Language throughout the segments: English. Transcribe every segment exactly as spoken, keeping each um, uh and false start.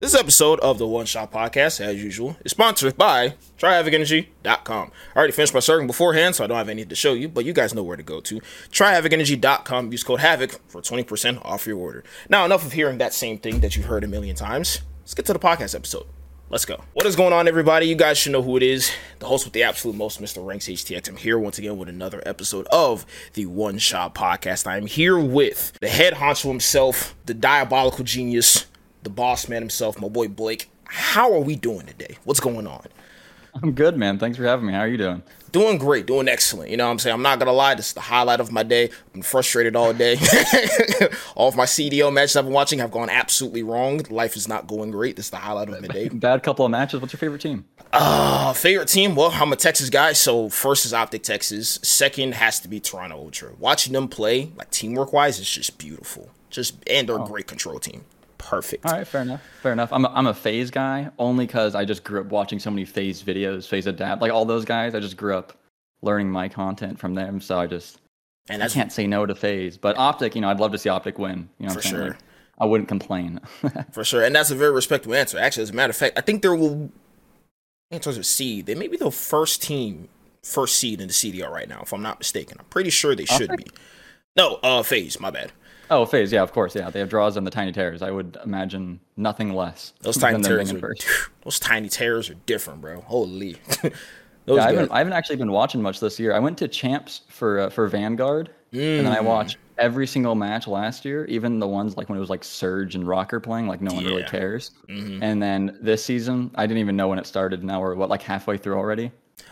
This episode of the One Shot Podcast, as usual, is sponsored by Try Havoc Energy dot com. I already finished my serving beforehand, so I don't have anything to show you, but you guys know where to go to. Try Havoc Energy dot com. Use code HAVOC for twenty percent off your order. Now, enough of hearing that same thing that you've heard a million times. Let's get to the podcast episode. Let's go. What is going on, everybody? You guys should know who it is. The host with the absolute most, Mister Ranks H T X. I'm here once again with another episode of the One Shot Podcast. I'm here with the head honcho himself, the diabolical genius, the boss man himself, my boy Blake. How are we doing today? What's going on? I'm good, man. Thanks for having me. How are you doing? Doing great, doing excellent. You know what I'm saying? I'm not going to lie, this is the highlight of my day. I've been frustrated all day. All of my C D L matches I've been watching have gone absolutely wrong. Life is not going great. This is the highlight of my day. Bad couple of matches. What's your favorite team? Uh, favorite team? Well, I'm a Texas guy, so first is Optic Texas. Second has to be Toronto Ultra. Watching them play, like teamwork-wise, is just beautiful. Just And they're oh. a great control team. Perfect. All right, fair enough. Fair enough. I'm a, I'm a FaZe guy only because I just grew up watching so many FaZe videos, FaZe Adapt, like all those guys. I just grew up learning my content from them, so I just and I can't say no to FaZe. But Optic, you know, I'd love to see Optic win. You know, for sure. Like, I wouldn't complain. For sure, and that's a very respectable answer. Actually, as a matter of fact, I think there will, in terms of seed, they may be the first team, first seed in the C D L right now, if I'm not mistaken. I'm pretty sure they should Optic? be. No, uh, FaZe. My bad. Oh, FaZe, yeah, of course, yeah. They have draws on the Tiny Terrors. I would imagine nothing less. Those Tiny Terrors are, those Tiny Terrors are different, bro. Holy. yeah, I haven't, I haven't actually been watching much this year. I went to Champs for uh, for Vanguard, mm. and then I watched every single match last year, even the ones like when it was like Surge and Rocker playing, like no one yeah. really cares. Mm-hmm. And then this season, I didn't even know when it started. Now we're, what, like halfway through already?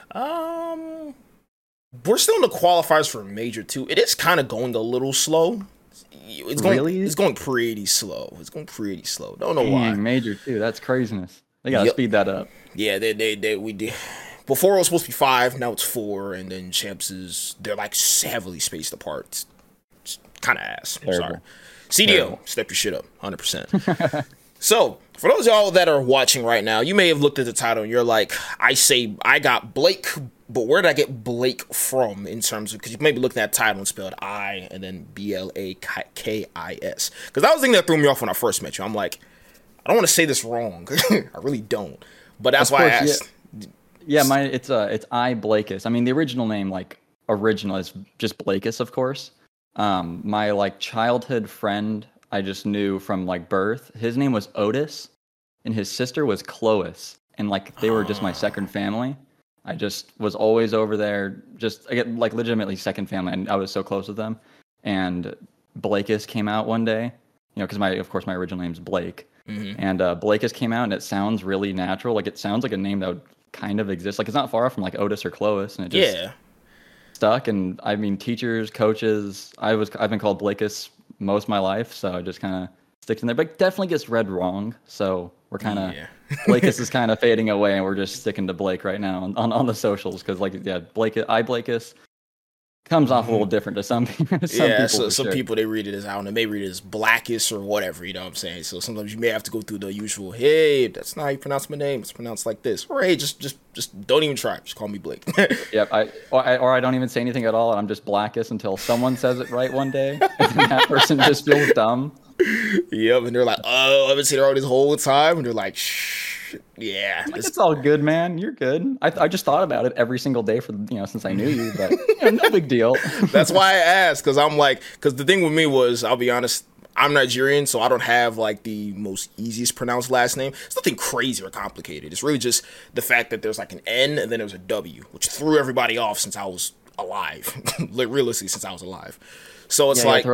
Um, We're still in the qualifiers for Major two. It is kind of going a little slow. It's going, really? It's going pretty slow. It's going pretty slow. Don't know Dang, why. Major two, that's craziness. They gotta yep. speed that up. Yeah, they, they, they, we did. Before it was supposed to be five, now it's four, and then Champs is they're like heavily spaced apart. It's, it's kind of ass. I'm Terrible. sorry. C D O, Terrible. Step your shit up, one hundred percent. So, for those of y'all that are watching right now, you may have looked at the title and you're like, I say I got Blake, but where did I get Blake from in terms of, because you may be looking at the title and spelled I and then B L A K I S. Because that was the thing that threw me off when I first met you. I'm like, I don't want to say this wrong. I really don't. But that's of why course, I asked. Yeah, yeah my, it's uh, it's I Blakeus. I mean, the original name, like, original is just Blakeus, of course. Um, my, like, childhood friend I just knew from, like, birth, his name was Otis, and his sister was Chlois. And, like, they were just my second family. I just was always over there, just I get like legitimately second family, and I was so close with them. And Blakeus came out one day, you know, because my, of course, my original name's Blake, mm-hmm. and uh, Blakeus came out, and it sounds really natural. Like it sounds like a name that would kind of exist. Like it's not far from like Otis or Chlois, and it just yeah. stuck. And I mean, teachers, coaches, I was I've been called Blakeus most of my life, so it just kind of sticks in there. But it definitely gets read wrong, so we're kind of. Yeah. Blakeus is kind of fading away, and we're just sticking to Blake right now on, on, on the socials because, like, yeah, Blake, I Blakeus comes off a little different to some, some yeah, people. Yeah, so some sure. people they read it as I don't know, they read it as Blackest or whatever. You know what I'm saying? So sometimes you may have to go through the usual. Hey, that's not how you pronounce my name. It's pronounced like this. Or hey, just just just don't even try. Just call me Blake. Yep, I or, I or I don't even say anything at all, and I'm just Blackest until someone says it right one day, and that person just feels dumb. Yep, and they're like, oh, I've been sitting around this whole time, and they're like, shh, yeah, like, it's all good, man. You're good. I I just thought about it every single day for you know since I knew you, but you know, no big deal. That's why I asked, because I'm like, because the thing with me was, I'll be honest, I'm Nigerian, so I don't have like the most easiest pronounced last name. It's nothing crazy or complicated. It's really just the fact that there's like an N and then there's a W, which threw everybody off since I was alive, like realistically since I was alive. So it's yeah, like.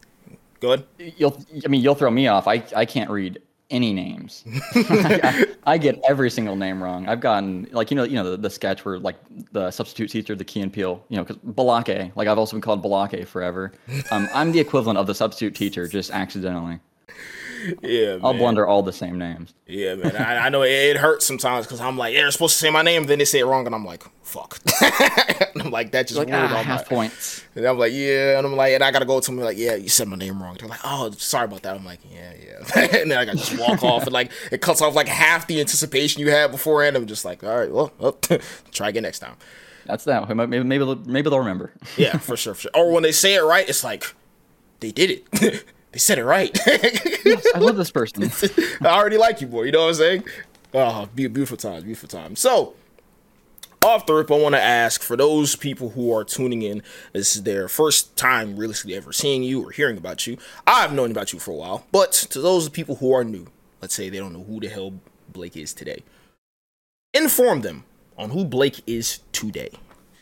Go ahead. You'll, I mean, you'll throw me off. I, I can't read any names. I, I get every single name wrong. I've gotten like you know, you know the, the sketch where like the substitute teacher, the Key and Peele, you know, because Balake. Like I've also been called Balake forever. Um, I'm the equivalent of the substitute teacher, just accidentally. Yeah, I'll man. blunder all the same names. Yeah, man. I, I know it, it hurts sometimes because I'm like, yeah, they're supposed to say my name, then they say it wrong, and I'm like, fuck. And I'm like, that just like, ruined ah, all half my points. And I'm like, yeah, and I'm like, and I gotta go to them like, yeah, you said my name wrong. They're like, oh, sorry about that. I'm like, yeah, yeah. And then I gotta just walk off, and like it cuts off like half the anticipation you had beforehand. I'm just like, all right, well, well try again next time. That's that. Maybe maybe maybe they'll remember. Yeah, for sure, for sure. Or when they say it right, it's like they did it. They said it right. Yes, I love this person. I already like you, boy. You know what I'm saying? Oh, beautiful time, beautiful time. So, off the rip, I want to ask, for those people who are tuning in, this is their first time realistically ever seeing you or hearing about you. I've known about you for a while, but to those people who are new, let's say they don't know who the hell Blake is today, inform them on who Blake is today.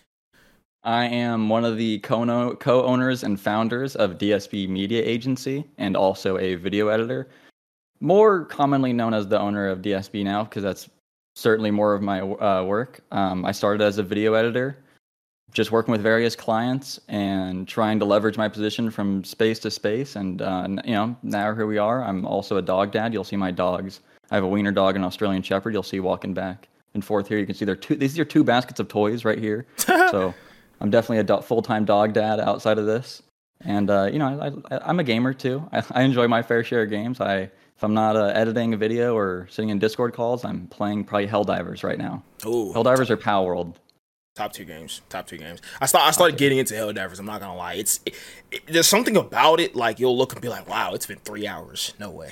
I am one of the co- co-owners and founders of D S B Media Agency and also a video editor. More commonly known as the owner of D S B now, because that's certainly more of my uh, work. Um, I started as a video editor, just working with various clients and trying to leverage my position from space to space. And, uh, you know, now here we are. I'm also a dog dad. You'll see my dogs. I have a wiener dog and an Australian Shepherd. You'll see walking back and forth here. You can see there two, these are two baskets of toys right here. So I'm definitely a do- full-time dog dad outside of this. And, uh, you know, I, I, I'm a gamer too. I, I enjoy my fair share of games. I, if I'm not uh, editing a video or sitting in Discord calls, I'm playing probably Helldivers right now. Ooh, Helldivers or Power World. Top two games. Top two games. I start. I started getting into Helldivers. I'm not gonna lie. It's it, it, there's something about it. Like you'll look and be like, "Wow, it's been three hours." No way.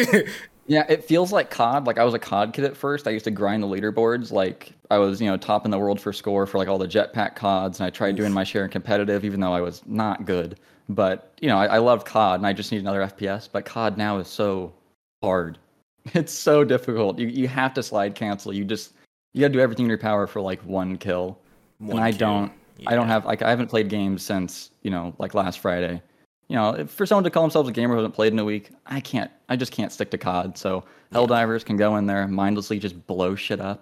Yeah, it feels like C O D. Like I was a C O D kid at first. I used to grind the leaderboards. Like I was, you know, top in the world for score for like all the jetpack C O Ds, and I tried doing my share in competitive, even though I was not good. But you know, I, I loved C O D, and I just need another F P S. But C O D now is so hard. It's so difficult. You you have to slide cancel. You just you got to do everything in your power for like one kill. One and I kill. don't. Yeah. I don't have like I haven't played games since you know like last Friday. You know, for someone to call themselves a gamer who hasn't played in a week, I can't. I just can't stick to C O D. So yeah. Helldivers can go in there mindlessly just blow shit up.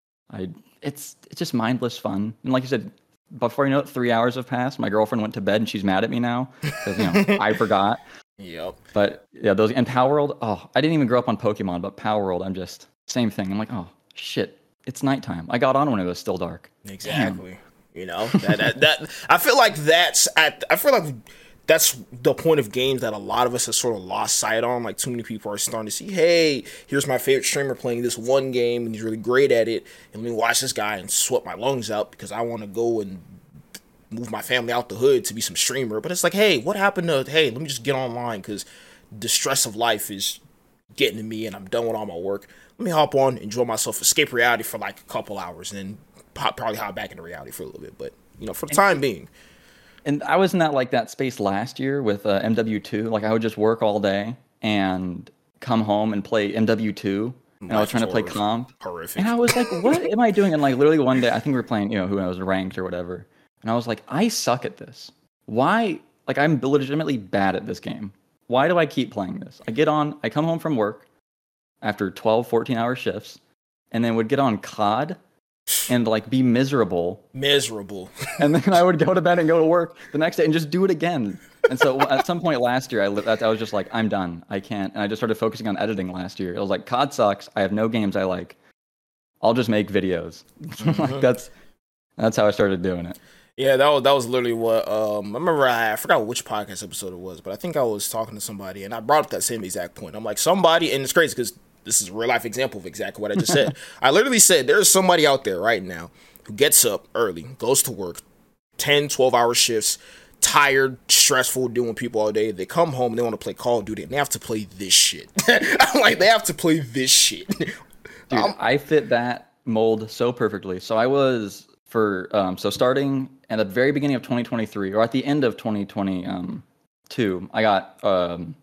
I it's it's just mindless fun. And like you said, before you know it, three hours have passed. My girlfriend went to bed and she's mad at me now because you know I forgot. Yep. But yeah, those and Power World. Oh, I didn't even grow up on Pokemon, but Power World, I'm just same thing. I'm like, oh shit, it's nighttime. I got on when it was still dark. Exactly. Damn. You know that, that that I feel like that's at. I feel like. That's the point of games that a lot of us have sort of lost sight on. Like, too many people are starting to see, hey, here's my favorite streamer playing this one game, and he's really great at it, and let me watch this guy and sweat my lungs out because I want to go and move my family out the hood to be some streamer. But it's like, hey, what happened to, hey, let me just get online because the stress of life is getting to me, and I'm done with all my work. Let me hop on, enjoy myself, escape reality for like a couple hours, and then pop, probably hop back into reality for a little bit. But, you know, for the time being. And I was in that like that space last year with uh, M W two. Like I would just work all day and come home and play M W two. And Life I was trying to play comp. Horrific. And I was like, what am I doing? And like literally one day, I think we were playing, you know, who knows, ranked or whatever. And I was like, I suck at this. Why? Like I'm legitimately bad at this game. Why do I keep playing this? I get on, I come home from work after twelve, fourteen hour shifts and then would get on C O D and like be miserable miserable and then I would go to bed and go to work the next day and just do it again. And so at some point last year I lived, I was just like, I'm done, I can't. And I just started focusing on editing last year. It was like, C O D sucks, I have no games I like, I'll just make videos. Mm-hmm. Like that's that's how I started doing it. Yeah, that was that was literally what um I remember. I, I forgot which podcast episode it was, but I think I was talking to somebody and I brought up that same exact point. I'm like, somebody, and it's crazy because this is a real life example of exactly what I just said. I literally said there's somebody out there right now who gets up early, goes to work, ten, twelve hour shifts, tired, stressful, dealing with people all day. They come home and they want to play Call of Duty and they have to play this shit. I'm like, they have to play this shit. Dude, um, I fit that mold so perfectly. So I was for, um, so starting at the very beginning of twenty twenty-three or at the end of twenty twenty-two, I got, um,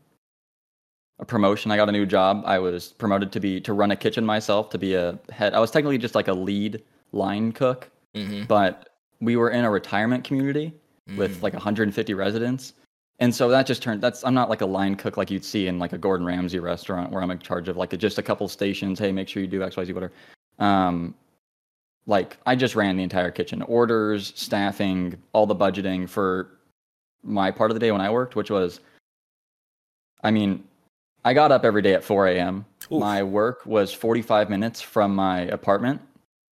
a promotion. I got a new job. I was promoted to be to run a kitchen myself, to be a head. I was technically just like a lead line cook, mm-hmm. but we were in a retirement community mm. with like one hundred fifty residents. And so that just turned, that's, I'm not like a line cook like you'd see in like a Gordon Ramsay restaurant where I'm in charge of like a, just a couple stations. Hey, make sure you do X, Y, Z, whatever. Um, like I just ran the entire kitchen, orders, staffing, all the budgeting for my part of the day when I worked, which was, I mean, I got up every day at four a.m. Oof. My work was forty-five minutes from my apartment.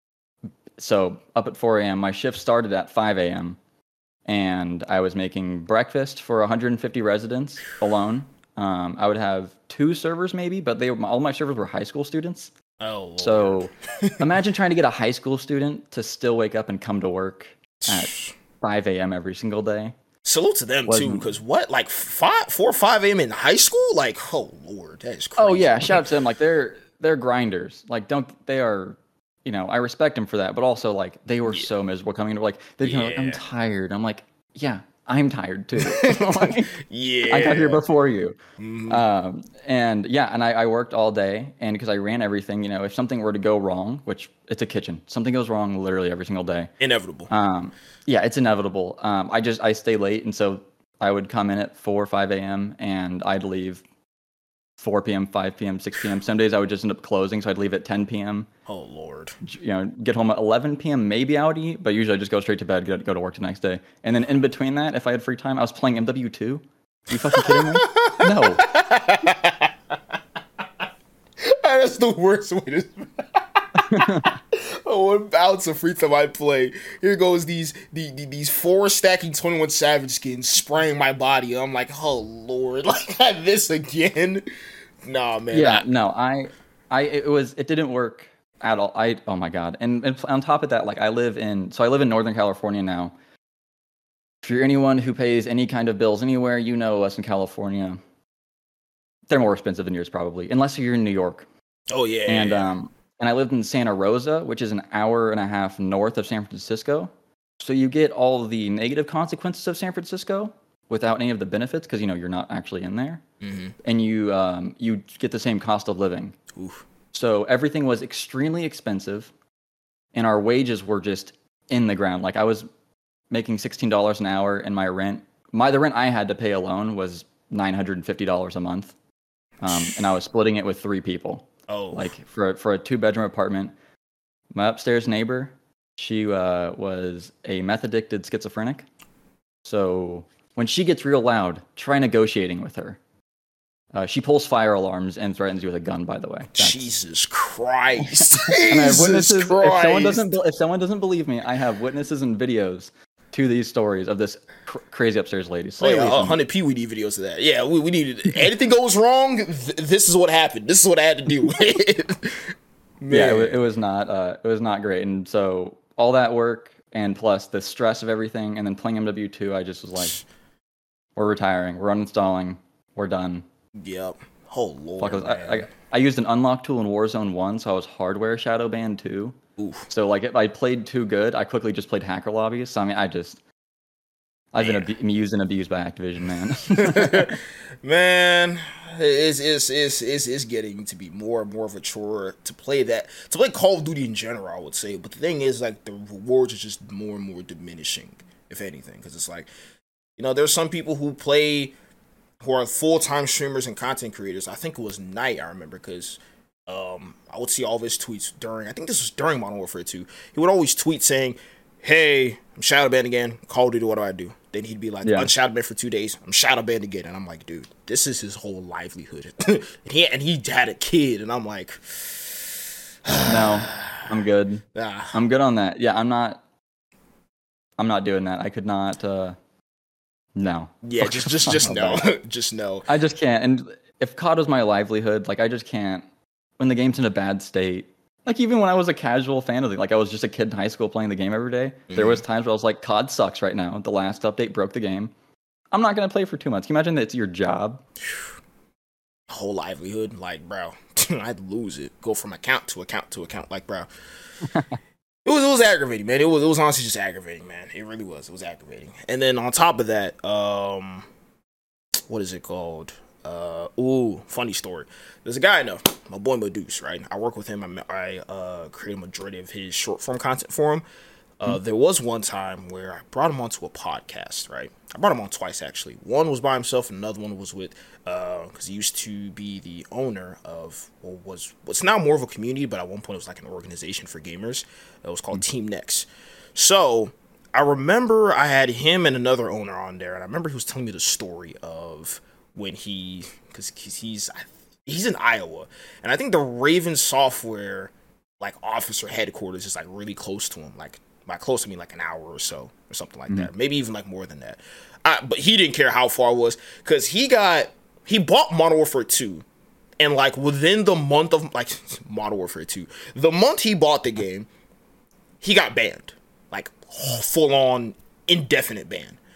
So up at four a.m. My shift started at five a.m. and I was making breakfast for one hundred fifty residents alone. Um, I would have two servers maybe, but they were, all my servers were high school students. Oh, Lord. So imagine trying to get a high school student to still wake up and come to work at five a.m. every single day. Salute to them Was- too, because what, like five, four or five a.m. in high school? Like, oh lord, that is crazy. Oh yeah, shout out to them. Like they're they're grinders. Like don't they are. You know, I respect them for that, but also like they were Yeah. so miserable coming into like they're yeah. like, I'm Yeah. tired. I'm like, yeah, I'm tired too. Like, Yeah, I got here before you. Mhm. Um, and yeah, and I, I worked all day, and because I ran everything, you know, if something were to go wrong, which it's a kitchen, something goes wrong literally every single day. Inevitable. Um, yeah, it's inevitable. Um, I just I stay late, and so I would come in at four or five a.m. and I'd leave four p.m., five p.m., six p.m. Some days I would just end up closing, so I'd leave at ten p.m. Oh lord. You know, get home at eleven p.m. maybe I would eat, but usually I just go straight to bed, go, go to work the next day. And then in between that, if I had free time, I was playing M W two. Are you fucking kidding me? No. That's the worst way to. Oh, one bounce of free time I play. Here goes these the, the, these four stacking twenty-one Savage skins spraying my body. I'm like, oh lord, like this again. Nah, man. Yeah, no, I, I, it was, it didn't work at all. I, oh my god, and, and on top of that, like I live in, so I live in Northern California now. If you're anyone who pays any kind of bills anywhere, you know us in California. They're more expensive than yours probably, unless you're in New York. Oh yeah. And um, and I lived in Santa Rosa, which is an hour and a half north of San Francisco. So you get all the negative consequences of San Francisco without any of the benefits, because you know you're not actually in there, mm-hmm. and you um, you get the same cost of living. Oof. So everything was extremely expensive, and our wages were just in the ground. Like I was making sixteen dollars an hour, and my rent, my the rent I had to pay alone was nine hundred and fifty dollars a month, um, and I was splitting it with three people. Oh. Like for for a two bedroom apartment. My upstairs neighbor, she uh, was a meth addicted schizophrenic. So when she gets real loud, try negotiating with her. Uh, she pulls fire alarms and threatens you with a gun. By the way, That's, Jesus Christ. and I have Jesus witnesses. Christ. If someone doesn't, be- if someone doesn't believe me, I have witnesses and videos to these stories of this cr- crazy upstairs lady. Oh, Stay yeah, away from one me. hundred P, we need videos of that. Yeah, we, we needed. Anything goes wrong, th- this is what happened. This is what I had to do. Man. Yeah, it, wa- it was not. Uh, it was not great, and so all that work and plus the stress of everything, and then playing M W two, I just was like, "We're retiring. We're uninstalling. We're done." Yep. Oh lord. Fuck, I, was- man. I, I, I used an unlock tool in Warzone one, so I was hardware shadow banned too. Oof. So like, if I played too good, I quickly just played hacker lobbies. So I mean, I just. I've been Man. abu- used and abused by Activision, man. Man, it's, it's, it's, it's, it's getting to be more and more of a chore to play that, to play Call of Duty in general, I would say. But the thing is, like, the rewards are just more and more diminishing, if anything. Because it's like, you know, there's some people who play, who are full-time streamers and content creators. I think it was Knight, I remember, because um, I would see all of his tweets during, I think this was during Modern Warfare two. He would always tweet saying, hey, I'm shadow banned again. Call of Duty, what do I do? Then he'd be like, Yeah. I'm shadow banned for two days. I'm shadow banned again. And I'm like, dude, this is his whole livelihood. and, he, and he had a kid. And I'm like, No, I'm good. ah. I'm good on that. Yeah, I'm not. I'm not doing that. I could not. Uh, no. Yeah, just just just no. just no. I just can't. And if C O D was my livelihood, like I just can't. When the game's in a bad state, like even when I was a casual fan of it, like I was just a kid in high school playing the game every day, Mm-hmm. there was times where I was like, C O D sucks right now. The last update broke the game. I'm not gonna play for two months. Can you imagine that it's your job? Whole livelihood, like, bro, I'd lose it. Go from account to account to account, like, bro. It was it was aggravating, man. It was it was honestly just aggravating, man. It really was. It was aggravating. And then on top of that, um, what is it called? Uh, ooh, funny story. There's a guy I know, my boy Meduse, right? I work with him. I I uh create a majority of his short form content for him. Uh, there was one time where I brought him onto a podcast, right? I brought him on twice, actually. One was by himself, and another one was with, uh, because he used to be the owner of, well, was, what's now more of a community, but at one point it was like an organization for gamers. It was called Team Next. So, I remember I had him and another owner on there, and I remember he was telling me the story of when he, because he's, he's in Iowa, and I think the Raven Software, like, officer headquarters is, like, really close to him, like, by close to me, like an hour or so, or something like mm-hmm. that. Maybe even like more than that. I, but he didn't care how far it was, because he got, he bought Modern Warfare two, and like within the month of, like, Modern Warfare two, the month he bought the game, he got banned. Like, full on, indefinite ban.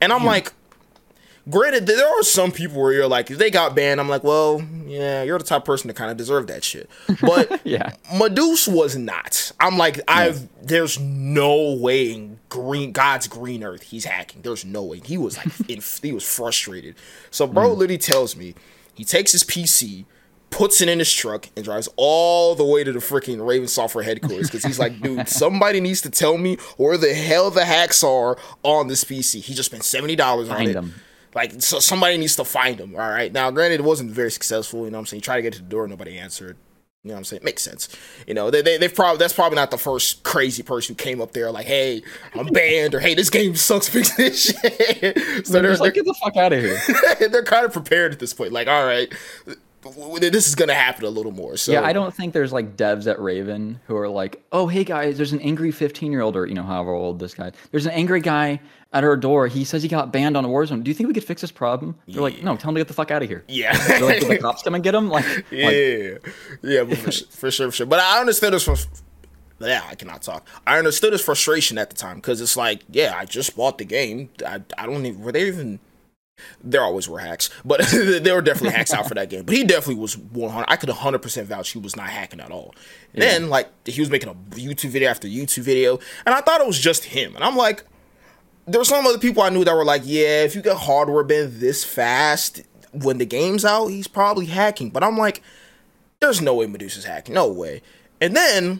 And I'm like, granted, there are some people where you're like, if they got banned, I'm like, well, yeah, you're the type of person to kind of deserve that shit. But yeah, Meduse was not. I'm like, I've there's no way in green God's green earth he's hacking. There's no way. He was like, in, he was frustrated. So bro mm. literally tells me he takes his P C, puts it in his truck, and drives all the way to the freaking Raven Software headquarters because he's like, dude, somebody needs to tell me where the hell the hacks are on this P C. He just spent seventy dollars on it. Them. Like, so somebody needs to find him, all right? Now, granted, it wasn't very successful, you know what I'm saying? Try to get to the door, nobody answered. You know what I'm saying? Makes sense. You know, they, they, they've probably, that's probably not the first crazy person who came up there like, hey, I'm banned, or hey, this game sucks, fix this shit. So they're, they're like, get the fuck out of here. They're kind of prepared at this point. Like, all right, this is going to happen a little more. So yeah, I don't think there's like devs at Raven who are like, oh, hey guys, there's an angry fifteen year old or, you know, however old this guy, there's an angry guy at our door. He says he got banned on Warzone. Do you think we could fix this problem? They're yeah. like, no, tell him to get the fuck out of here. Yeah. They're like, the cops come and get him? Like, yeah. Like, yeah, but for, for sure, for sure. But I understood this from, yeah, I cannot talk. I understood his frustration at the time because it's like, yeah, I just bought the game. I, I don't even, were they even, there always were hacks, but there were definitely hacks out for that game. But he definitely was one hundred. I could one hundred percent vouch he was not hacking at all. Yeah. Then, like, he was making a YouTube video after YouTube video, and I thought it was just him. And I'm like, there were some other people I knew that were like, yeah, if you get hardware banned this fast when the game's out, he's probably hacking. But I'm like, there's no way Medusa's hacking. No way. And then,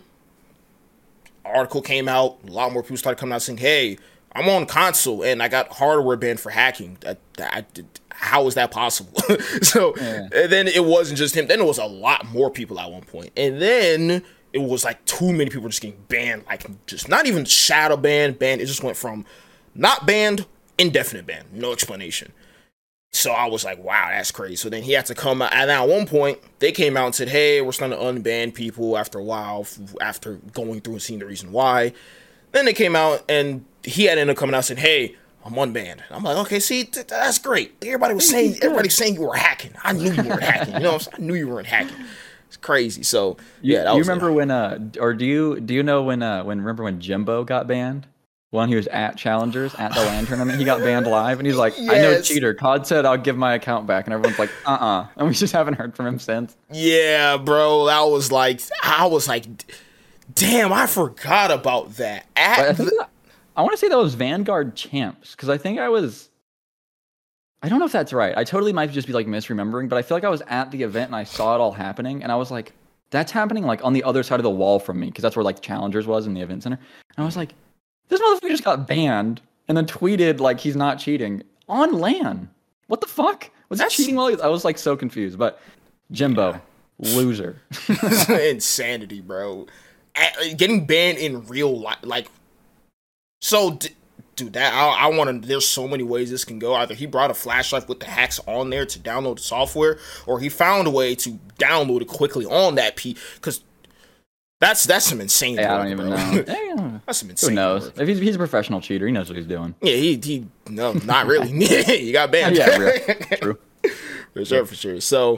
article came out. A lot more people started coming out saying, hey, I'm on console and I got hardware banned for hacking. That, that, how is that possible? So, yeah. And then it wasn't just him. Then it was a lot more people at one point. And then it was like too many people just getting banned. Like, just not even shadow banned, banned. It just went from not banned, indefinite ban. No explanation. So I was like, wow, that's crazy. So then he had to come out. And at one point, they came out and said, hey, we're starting to unban people after a while, after going through and seeing the reason why. Then they came out and he had ended up coming out and said, hey, I'm unbanned. I'm like, okay, see, th- that's great. Everybody was saying, everybody saying you were hacking. I knew you weren't hacking. You know what I'm saying? I knew you weren't hacking. It's crazy. So, you, yeah. That you was, remember uh, when, uh, or do you, do you know when, uh, when, remember when Jimbo got banned? When he was at Challengers, at the LAN tournament, he got banned live, and he's like, yes. I know cheater. Todd said I'll give my account back, and everyone's like, uh-uh. And we just haven't heard from him since. Yeah, bro. That was like, I was like, damn, I forgot about that. At I, think that, I want to say that was Vanguard Champs, because I think I was, I don't know if that's right. I totally might just be like misremembering, but I feel like I was at the event, and I saw it all happening, and I was like, that's happening like on the other side of the wall from me, because that's where like Challengers was in the event center. And I was like, this motherfucker just got banned and then tweeted like he's not cheating on LAN. What the fuck? Was he cheating while he, I was like so confused. But Jimbo, yeah. Loser. Insanity, bro. Getting banned in real life. Like, so, dude, that I, I want to, there's so many ways this can go. Either he brought a flash drive with the hacks on there to download the software, or he found a way to download it quickly on that P. Because That's that's some insane. Hey, work, I don't even bro. know. That's some insane. Who knows? Work. If he's, he's a professional cheater, he knows what he's doing. Yeah, he he no, not really. You got banned. Yeah, real. True. For sure, for sure. So,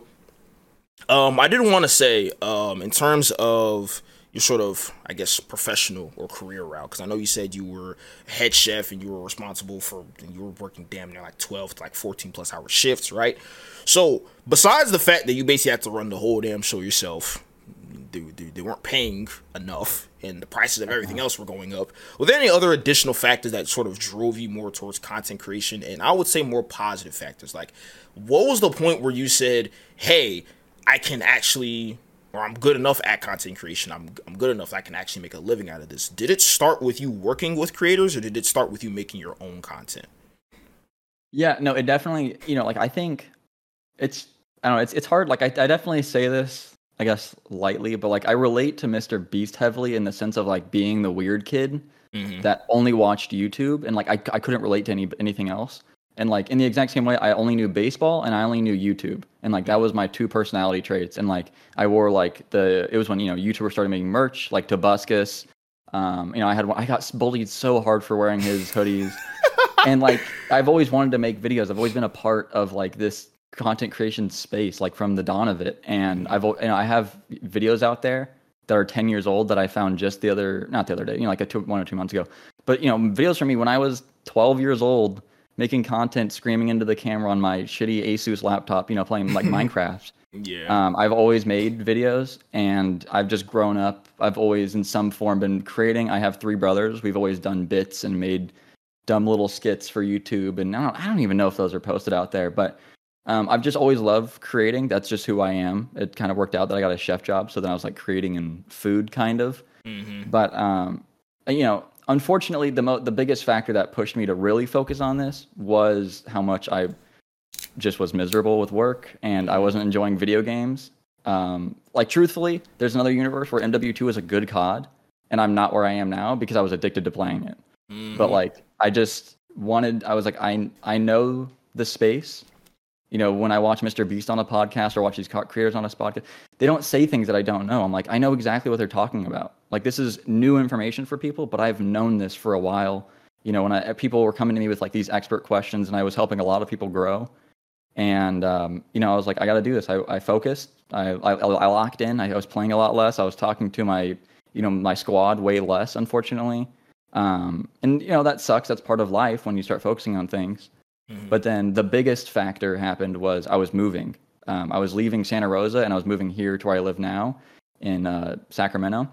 um, I did want to say, um, in terms of your sort of, I guess, professional or career route, because I know you said you were head chef and you were responsible for, you were working damn near like twelve to like fourteen plus hour shifts, right? So, besides the fact that you basically had to run the whole damn show yourself. They, they, they weren't paying enough and the prices of everything else were going up. Were there any other additional factors that sort of drove you more towards content creation? And I would say more positive factors. Like, what was the point where you said, hey, I can actually, or I'm good enough at content creation. I'm, I'm good enough that I can actually make a living out of this. Did it start with you working with creators or did it start with you making your own content? Yeah, no, it definitely, you know, like I think it's, I don't know, it's, it's hard. Like I, I definitely say this, I guess lightly, but like I relate to Mister Beast heavily in the sense of like being the weird kid mm-hmm. that only watched YouTube and like I, I couldn't relate to any anything else. And like in the exact same way, I only knew baseball and I only knew YouTube. And like that was my two personality traits. And like I wore like the, it was when, you know, YouTubers started making merch like Tobuscus. Um, you know, I had, I got bullied so hard for wearing his hoodies. And like I've always wanted to make videos. I've always been a part of like this content creation space, like from the dawn of it. And I've, you know, I have videos out there that are ten years old that I found just the other, not the other day, you know, like a two, one or two months ago. But, you know, videos from me when I was twelve years old, making content, screaming into the camera on my shitty Asus laptop, you know, playing like Minecraft. Yeah. Um, I've always made videos, and I've just grown up. I've always, in some form, been creating. I have three brothers. We've always done bits and made dumb little skits for YouTube, and I don't, I don't even know if those are posted out there. But um, I've just always loved creating. That's just who I am. It kind of worked out that I got a chef job, so then I was like creating in food, kind of. Mm-hmm. But um, you know, unfortunately, the mo- the biggest factor that pushed me to really focus on this was how much I just was miserable with work, and I wasn't enjoying video games. Um, like, truthfully, there's another universe where M W two is a good C O D, and I'm not where I am now because I was addicted to playing it. Mm-hmm. But like, I just wanted, I was like, I I know the space. You know, when I watch Mister Beast on a podcast or watch these creators on a podcast, they don't say things that I don't know. I'm like, I know exactly what they're talking about. Like, this is new information for people, but I've known this for a while. You know, when I, people were coming to me with like these expert questions, and I was helping a lot of people grow. And, um, you know, I was like, I got to do this. I, I focused. I, I I locked in. I was playing a lot less. I was talking to my, you know, my squad way less, unfortunately. Um, and, you know, that sucks. That's part of life when you start focusing on things. Mm-hmm. But then the biggest factor happened was I was moving. Um, I was leaving Santa Rosa, and I was moving here to where I live now in uh, Sacramento.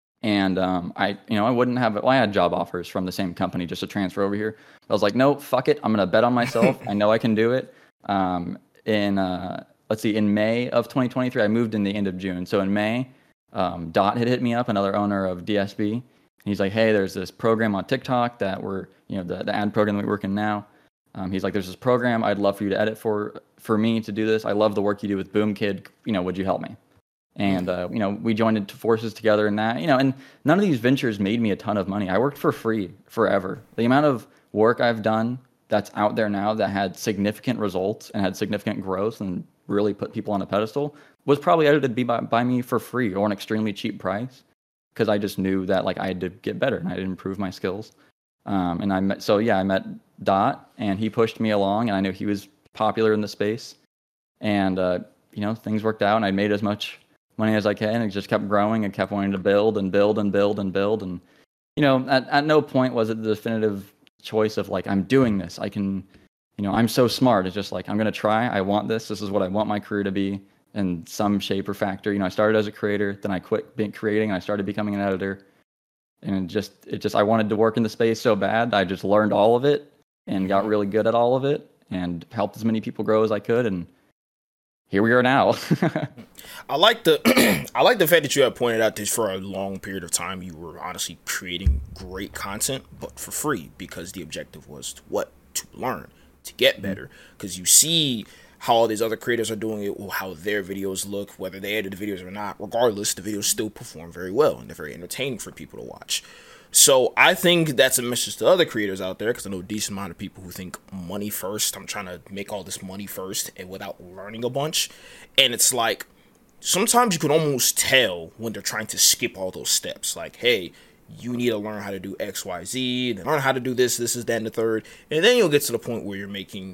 And um, I, you know, I wouldn't have, well, I had job offers from the same company just to transfer over here. I was like, no, fuck it. I'm going to bet on myself. I know I can do it. Um, in, uh, let's see, in May of twenty twenty-three, I moved in the end of June. So in May, um, Dot had hit me up, another owner of D S B. And he's like, hey, there's this program on TikTok that we're, you know, the, the ad program that we work in now. Um, he's like, there's this program I'd love for you to edit for, for me to do this. I love the work you do with Boom Kid. You know, would you help me? And, uh, you know, we joined forces together in that, you know, and none of these ventures made me a ton of money. I worked for free forever. The amount of work I've done that's out there now that had significant results and had significant growth and really put people on a pedestal was probably edited by, by me for free or an extremely cheap price, because I just knew that like I had to get better and I had to improve my skills. Um, and I met, so yeah, I met Dot, and he pushed me along, and I knew he was popular in the space, and uh, you know, things worked out, and I made as much money as I can, and it just kept growing and kept wanting to build and build and build and build. And, you know, at, at no point was it the definitive choice of like, I'm doing this. I can, you know, I'm so smart. It's just like, I'm going to try. I want this. This is what I want my career to be in some shape or factor. You know, I started as a creator, then I quit being creating, and I started becoming an editor. And it just, it just, I wanted to work in the space so bad. I just learned all of it and got really good at all of it and helped as many people grow as I could. And here we are now. I like the I like the fact that you have pointed out that for a long period of time you were honestly creating great content, but for free, because the objective was to what? To learn, to get better. Because you see how all these other creators are doing it, or how their videos look, whether they edit the videos or not. Regardless, the videos still perform very well, and they're very entertaining for people to watch. So I think that's a message to other creators out there, because I know a decent amount of people who think money first. I'm trying to make all this money first, and without learning a bunch. And it's like, sometimes you can almost tell when they're trying to skip all those steps. Like, hey, you need to learn how to do X, Y, Z, then learn how to do this, this is that, and the third. And then you'll get to the point where you're making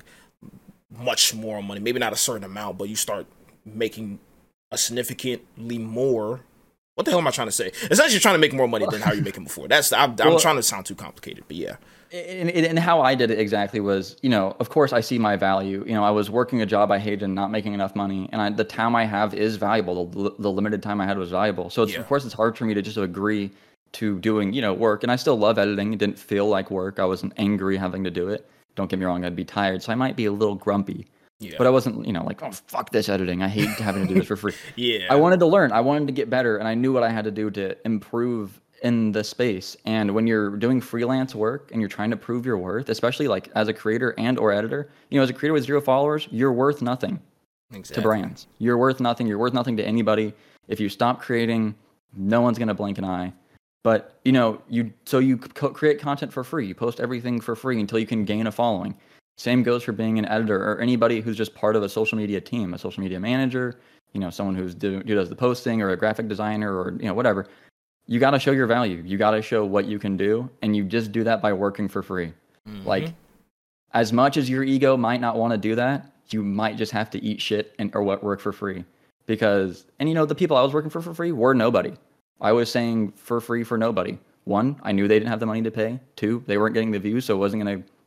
much more money. Maybe not a certain amount, but you start making a significantly more. What the hell am I trying to say? Essentially, you're trying to make more money than how you're making before. That's I'm, I'm well, trying to sound too complicated, but yeah. And, and how I did it exactly was, you know, of course I see my value. You know, I was working a job I hated and not making enough money, and I, the time I have is valuable. The, the limited time I had was valuable. So it's, yeah. Of course, it's hard for me to just agree to doing, you know, work. And I still love editing. It didn't feel like work. I wasn't angry having to do it. Don't get me wrong, I'd be tired, so I might be a little grumpy. Yeah. But I wasn't, you know, like, oh, fuck this editing. I hate having to do this for free. Yeah. I wanted to learn. I wanted to get better, and I knew what I had to do to improve in the space. And when you're doing freelance work and you're trying to prove your worth, especially like as a creator and or editor, you know, as a creator with zero followers, you're worth nothing exactly. to brands. You're worth nothing. You're worth nothing to anybody. If you stop creating, no one's going to blink an eye. But, you know, you so you co- create content for free. You post everything for free until you can gain a following. Same goes for being an editor or anybody who's just part of a social media team, a social media manager, you know, someone who's do, who does the posting, or a graphic designer, or, you know, whatever. You got to show your value. You got to show what you can do, and you just do that by working for free. Mm-hmm. Like, as much as your ego might not want to do that, you might just have to eat shit and or what work for free. Because, and you know, the people I was working for for free were nobody. I was saying for free for nobody. One, I knew they didn't have the money to pay. Two, they weren't getting the views, so it wasn't going to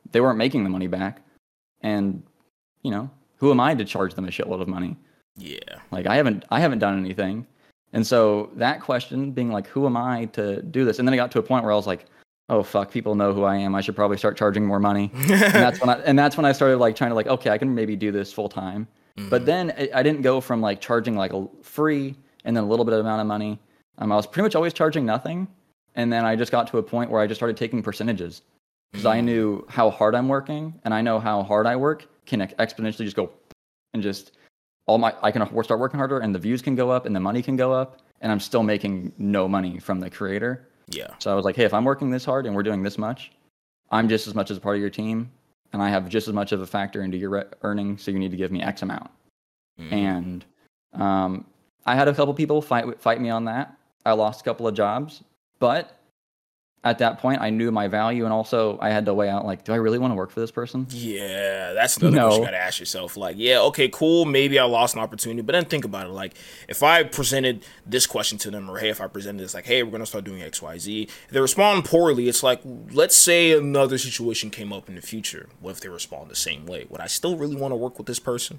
they weren't making the money back. And, you know, who am I to charge them a shitload of money? Yeah. Like, I haven't, I haven't done anything. And so that question being like, who am I to do this? And then I got to a point where I was like, oh fuck, people know who I am. I should probably start charging more money. and that's when I, and that's when I started like trying to like, okay, I can maybe do this full time. Mm-hmm. But then I, I didn't go from like charging like a free and then a little bit of amount of money. Um, I was pretty much always charging nothing. And then I just got to a point where I just started taking percentages because mm-hmm. I knew how hard I'm working, and I know how hard I work can exponentially just go and just all my, I can start working harder and the views can go up and the money can go up, and I'm still making no money from the creator. Yeah. So I was like, hey, if I'm working this hard and we're doing this much, I'm just as much as a part of your team, and I have just as much of a factor into your re- earnings, so you need to give me X amount. Mm. And um, I had a couple people fight fight me on that. I lost a couple of jobs, but at that point, I knew my value, and also I had to weigh out, like, do I really want to work for this person? Yeah, that's another no. question you got to ask yourself. Like, yeah, okay, cool, maybe I lost an opportunity, but then think about it. Like, if I presented this question to them, or hey, if I presented this, like, hey, we're going to start doing X, Y, Z, if they respond poorly, it's like, let's say another situation came up in the future. What if they respond the same way? Would I still really want to work with this person?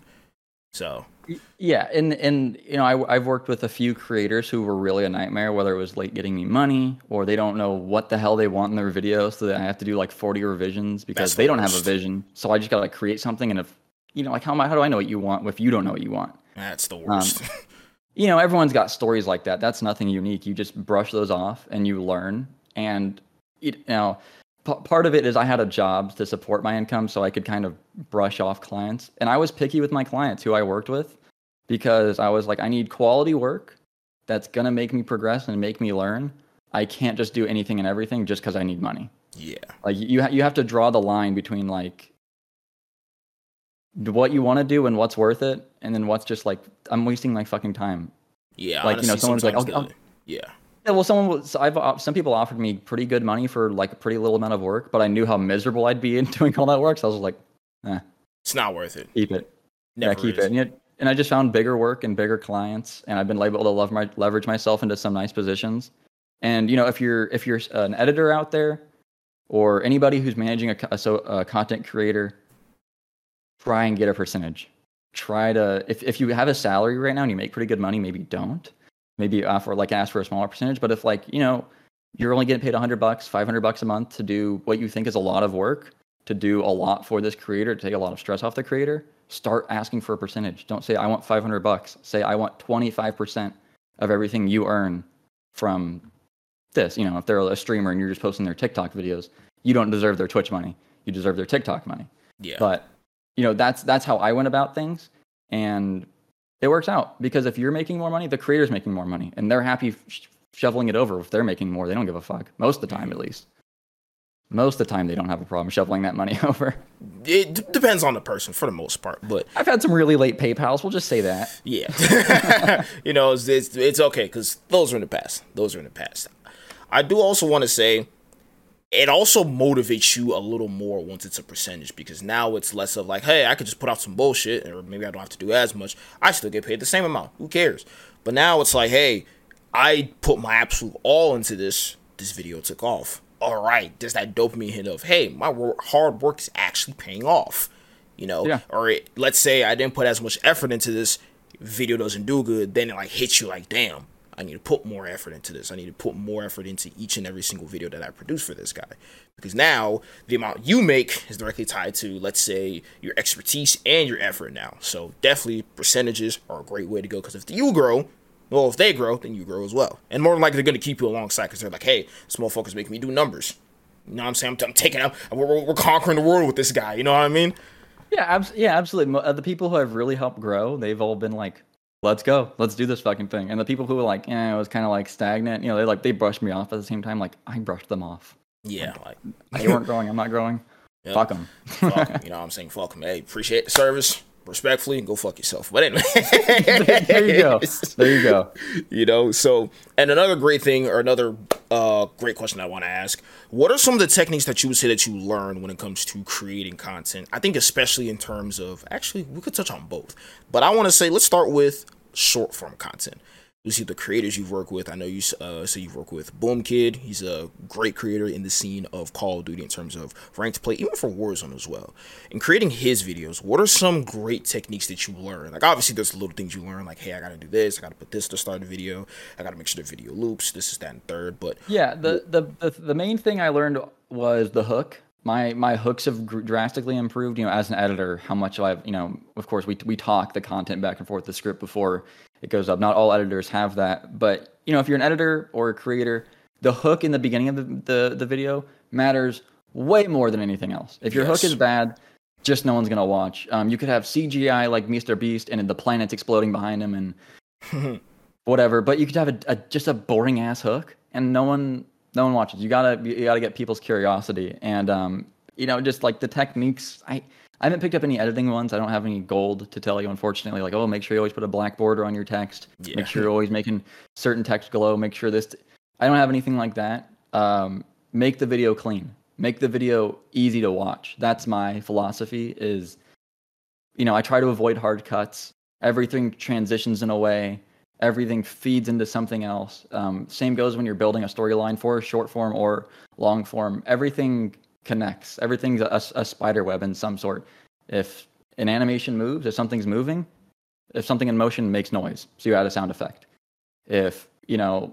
So yeah, and and you know, I, I've worked with a few creators who were really a nightmare, whether it was late getting me money or they don't know what the hell they want in their videos, so that I have to do like forty revisions because That's they don't have a vision. So I just gotta like, create something, and if you know, like how am I, how do I know what you want if you don't know what you want? That's the worst. Um, you know, everyone's got stories like that. That's nothing unique. You just brush those off and you learn. And it, you know, p- part of it is I had a job to support my income, so I could kind of brush off clients. And I was picky with my clients who I worked with, because I was like, I need quality work that's going to make me progress and make me learn. I can't just do anything and everything just because I need money. Yeah. Like you, ha- you have to draw the line between like what you want to do and what's worth it. And then what's just like, I'm wasting my fucking time. Yeah. Like, you know, someone's like, I'll, the, I'll, yeah. Yeah, well, someone was, I've some people offered me pretty good money for like a pretty little amount of work, but I knew how miserable I'd be in doing all that work. So I was like, eh. It's not worth it. Keep it. Never yeah, keep is. it. And, yet, and I just found bigger work and bigger clients, and I've been able to love my, leverage myself into some nice positions. And you know, if you're if you're an editor out there, or anybody who's managing a, a, so, a content creator, try and get a percentage. Try to if if you have a salary right now and you make pretty good money, maybe don't. Maybe offer like ask for a smaller percentage. But if like you know you're only getting paid a hundred bucks, five hundred bucks a month to do what you think is a lot of work, to do a lot for this creator, to take a lot of stress off the creator, start asking for a percentage. Don't say, I want five hundred bucks. Say, I want twenty-five percent of everything you earn from this. You know, if they're a streamer and you're just posting their TikTok videos, you don't deserve their Twitch money. You deserve their TikTok money. Yeah. But, you know, that's that's how I went about things. And it works out because if you're making more money, the creator's making more money. And they're happy sh- shoveling it over if they're making more. They don't give a fuck. Most of the time, at least. Most of the time, they don't have a problem shoveling that money over. It d- depends on the person for the most part, but I've had some really late PayPals. We'll just say that. Yeah, you know, it's it's, it's okay because those are in the past. Those are in the past. I do also want to say it also motivates you a little more once it's a percentage, because now it's less of like, hey, I could just put out some bullshit, or maybe I don't have to do as much. I still get paid the same amount. Who cares? But now it's like, hey, I put my absolute all into this. This video took off. All right, there's that dopamine hit of, hey, my work, hard work is actually paying off, you know? Yeah. Or it, let's say I didn't put as much effort into this, video doesn't do good, then it like hits you like, damn, I need to put more effort into this. I need to put more effort into each and every single video that I produce for this guy. Because now the amount you make is directly tied to, let's say, your expertise and your effort now. So definitely percentages are a great way to go, because if you grow, well, if they grow, then you grow as well. And more than likely, they're going to keep you alongside, because they're like, hey, this motherfucker's making me do numbers. You know what I'm saying? I'm, I'm taking out, we're, we're conquering the world with this guy. You know what I mean? Yeah, abs- yeah, absolutely. Uh, the people who have really helped grow, they've all been like, let's go. Let's do this fucking thing. And the people who were like, eh, it was kind of like stagnant, you know, they like, they brushed me off at the same time. Like, I brushed them off. Yeah. Like, they weren't growing. I'm not growing. Yep. Fuck them. Fuck 'em. You know what I'm saying? Fuck them. Hey, appreciate the service. Respectfully, go fuck yourself. But anyway, there you go. There you go. You know, so, and another great thing, or another uh, great question I want to ask: what are some of the techniques that you would say that you learn when it comes to creating content? I think especially in terms of, actually, we could touch on both, but I want to say let's start with short form content. you see the creators you've worked with. I know you uh, say you've worked with Boom Kid. He's a great creator in the scene of Call of Duty in terms of ranked play, even for Warzone as well. In creating his videos, what are some great techniques that you learn? Like, obviously, there's little things you learn, like, hey, I got to do this. I got to put this to start the video. I got to make sure the video loops. This is that and third. But yeah, the, the, the, the main thing I learned was the hook. My my hooks have drastically improved. You know, as an editor, how much I've, you know, of course, we we talk the content back and forth, the script before it goes up. Not all editors have that, but you know, if you're an editor or a creator, the hook in the beginning of the the, the video matters way more than anything else. If your yes. hook is bad, just no one's gonna watch. Um, you could have C G I like Mister Beast and the planet's exploding behind him and whatever, but you could have a, a just a boring ass hook and no one. No one watches. You gotta you gotta get people's curiosity, and um, you know, just like the techniques. I I haven't picked up any editing ones. I don't have any gold to tell you, unfortunately. Like, oh, make sure you always put a black border on your text. Yeah. Make sure you're always making certain text glow. Make sure this. T- I don't have anything like that. Um, make the video clean. Make the video easy to watch. That's my philosophy. Is, you know, I try to avoid hard cuts. Everything transitions in a way. Everything feeds into something else. Um, same goes when you're building a storyline for short form or long form. Everything connects. Everything's a, a spider web in some sort. If an animation moves, if something's moving, if something in motion makes noise, so you add a sound effect. If, you know,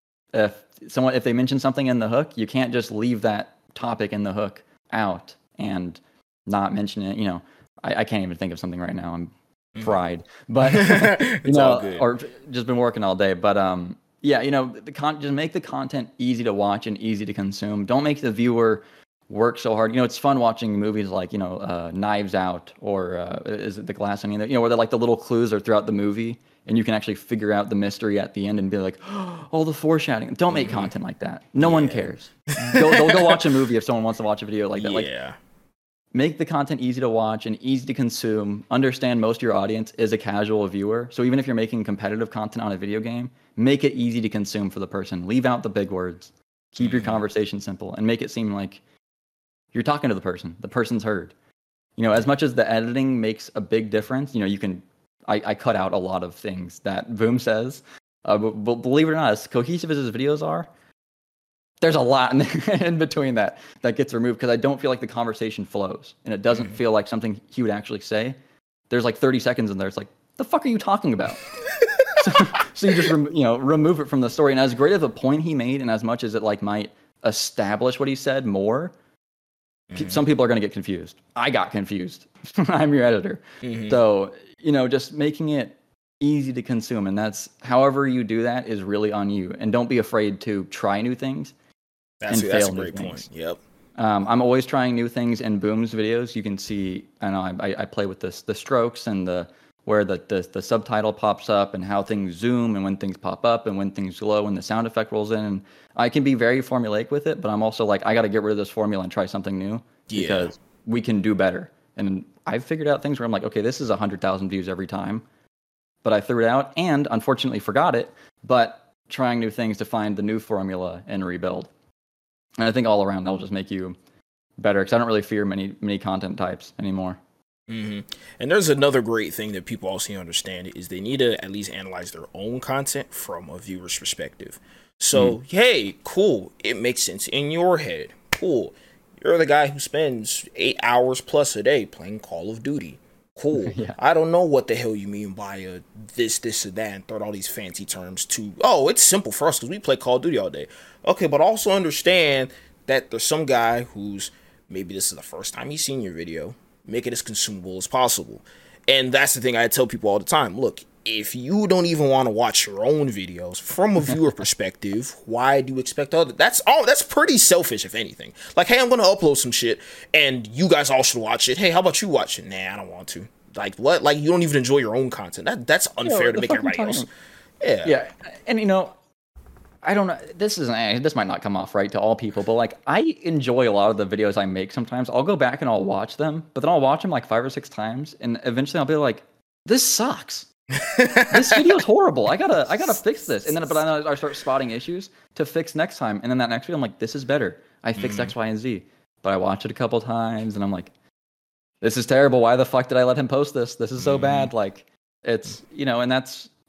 if someone, if they mention something in the hook, you can't just leave that topic in the hook out and not mention it. You know, I, I can't even think of something right now. I'm fried, but you know, or just been working all day. But um, yeah, you know, the con- just make the content easy to watch and easy to consume. Don't make the viewer work so hard. You know, it's fun watching movies like, you know, uh, Knives Out or uh, is it The Glass Onion? You know, where they're like the little clues are throughout the movie, and you can actually figure out the mystery at the end and be like, oh, all the foreshadowing. Don't make mm-hmm. content like that. No yeah. one cares. Go, they'll go watch a movie if someone wants to watch a video like that. Yeah. Like, make the content easy to watch and easy to consume. Understand most of your audience is a casual viewer. So even if you're making competitive content on a video game, make it easy to consume for the person. Leave out the big words. Keep your conversation simple and make it seem like you're talking to the person. The person's heard. You know, as much as the editing makes a big difference, you know, you can, I, I cut out a lot of things that Boom says. Uh, but, but believe it or not, as cohesive as his videos are, there's a lot in, in between that that gets removed because I don't feel like the conversation flows and it doesn't feel like something he would actually say. There's like thirty seconds in there. It's like, the fuck are you talking about? so, so you just rem- you know remove it from the story. And as great of a point he made, and as much as it like might establish what he said more, mm-hmm. some people are going to get confused. I got confused. I'm your editor, mm-hmm. so you know just making it easy to consume, and that's however you do that is really on you. And don't be afraid to try new things. That's, and that's fail a great new point. Things. Yep. Um, I'm always trying new things in Boom's videos. You can see, I know I, I play with this, the strokes and the where the, the the subtitle pops up and how things zoom and when things pop up and when things glow and the sound effect rolls in. And I can be very formulaic with it, but I'm also like, I got to get rid of this formula and try something new yeah. because we can do better. And I've figured out things where I'm like, okay, this is one hundred thousand views every time, but I threw it out and unfortunately forgot it, but trying new things to find the new formula and rebuild. And I think all around that'll just make you better because I don't really fear many many content types anymore. Mm-hmm. And there's another great thing that people also need to understand is they need to at least analyze their own content from a viewer's perspective. So, mm. hey, cool. It makes sense in your head. Cool. You're the guy who spends eight hours plus a day playing Call of Duty. Cool. yeah. I don't know what the hell you mean by a this, this, and that, and throw all these fancy terms to, oh, it's simple for us because we play Call of Duty all day. Okay, but also understand that there's some guy who's, maybe this is the first time he's seen your video, make it as consumable as possible. And that's the thing I tell people all the time. Look, if you don't even want to watch your own videos from a viewer perspective, why do you expect other? That's all. That's pretty selfish, if anything. Like, hey, I'm going to upload some shit, and you guys all should watch it. Hey, how about you watch it? Nah, I don't want to. Like, what? Like, you don't even enjoy your own content. That That's unfair yeah, to make everybody else. Yeah. Yeah. And, you know, I don't know. This is this might not come off right to all people, but like I enjoy a lot of the videos I make. Sometimes I'll go back and I'll watch them, but then I'll watch them like five or six times, and eventually I'll be like, "This sucks. This video's horrible. I gotta I gotta fix this." And then, but then I start spotting issues to fix next time, and then that next video I'm like, "This is better. I fixed mm-hmm. X, Y, and Z." But I watch it a couple times, and I'm like, "This is terrible. Why the fuck did I let him post this? This is so mm-hmm. bad." Like it's you know, and that's.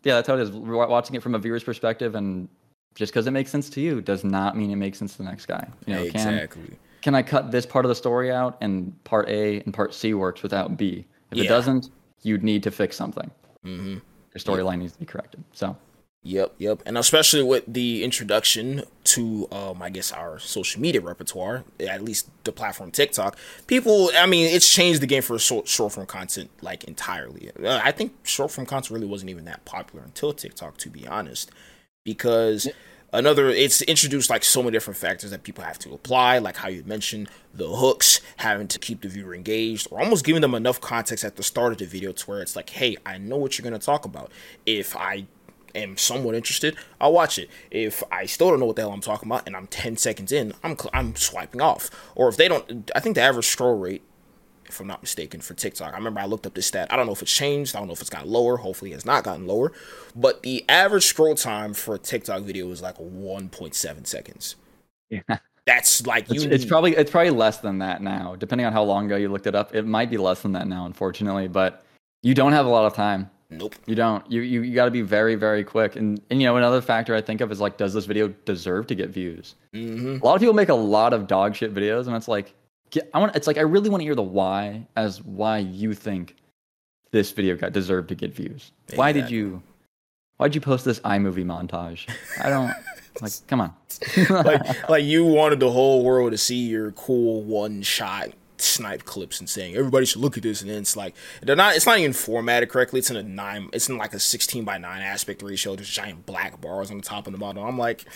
yeah, that's how it is. Wa- Watching it from a viewer's perspective, and just because it makes sense to you does not mean it makes sense to the next guy. You know, exactly. Can, can I cut this part of the story out, and part A and part C works without B? If Yeah. it doesn't, you'd need to fix something. Mm-hmm. Your storyline yep. needs to be corrected. So. Yep, yep. And especially with the introduction to, um, I guess, our social media repertoire, at least the platform TikTok, people, I mean, it's changed the game for short, short form content, like, entirely. Uh, I think short form content really wasn't even that popular until TikTok, to be honest, because yeah. another, it's introduced, like, so many different factors that people have to apply, like how you mentioned, the hooks, having to keep the viewer engaged, or almost giving them enough context at the start of the video to where it's like, hey, I know what you're going to talk about. If I am somewhat interested, I'll watch it. If I still don't know what the hell I'm talking about and I'm ten seconds in, I'm I'm swiping off. Or if they don't, I think the average scroll rate, if I'm not mistaken, for TikTok, I remember I looked up this stat. I don't know if it's changed. I don't know if it's gotten lower. Hopefully it has not gotten lower. But the average scroll time for a TikTok video is like one point seven seconds. Yeah. That's like you. It's, it's probably it's probably less than that now. Depending on how long ago you looked it up, it might be less than that now, unfortunately. But you don't have a lot of time. Nope. You don't. You you, you got to be very, very quick. And, and, you know, another factor I think of is, like, does this video deserve to get views? Mm-hmm. A lot of people make a lot of dog shit videos, and it's like, get, I want. It's like I really want to hear the why as why you think this video got deserved to get views. Exactly. Why did you? Why did you post this iMovie montage? I don't. Like, come on. like, like you wanted the whole world to see your cool one shot snipe clips and saying everybody should look at this, and then it's like they're not it's not even formatted correctly. It's in a nine it's in like a sixteen by nine aspect ratio. There's giant black bars on the top and the bottom. I'm like,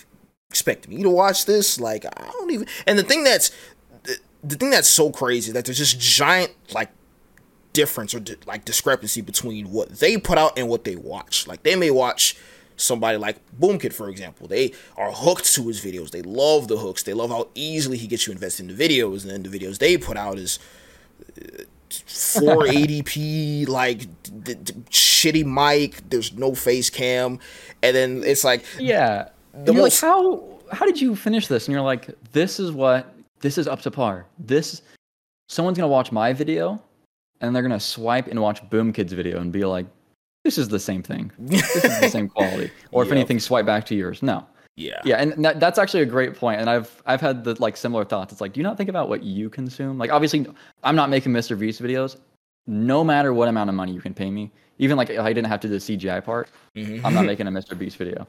expect me to watch this? Like, I don't even. And the thing that's the, the thing that's so crazy that there's this giant like difference or di- like discrepancy between what they put out and what they watch. Like, they may watch somebody like Boomkid, for example. They are hooked to his videos. They love the hooks. They love how easily he gets you invested in the videos. And then the videos they put out is uh, four eighty p, like d- d- shitty mic. There's no face cam. And then it's like, yeah. The most like, how how did you finish this? And you're like, this is what this is up to par. This someone's gonna watch my video, and they're gonna swipe and watch Boomkid's video and be like, this is the same thing. This is the same quality. Or if yep. anything, swipe back to yours. No. Yeah. Yeah, and that, that's actually a great point. And I've I've had the like similar thoughts. It's like, do you not think about what you consume? Like, obviously, I'm not making Mister Beast videos. No matter what amount of money you can pay me, even like if I didn't have to do the C G I part, mm-hmm. I'm not making a Mister Beast video.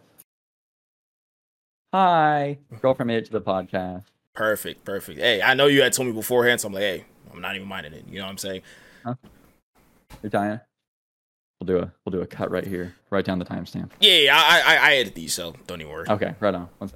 Hi, girlfriend made it to the podcast. Perfect, perfect. Hey, I know you had told me beforehand, so I'm like, hey, I'm not even minding it. You know what I'm saying? Huh? You're dying. We'll do a we'll do a cut right here. Write down the timestamp. Yeah, yeah, I, I I edit these, so don't even worry. Okay, right on. One second.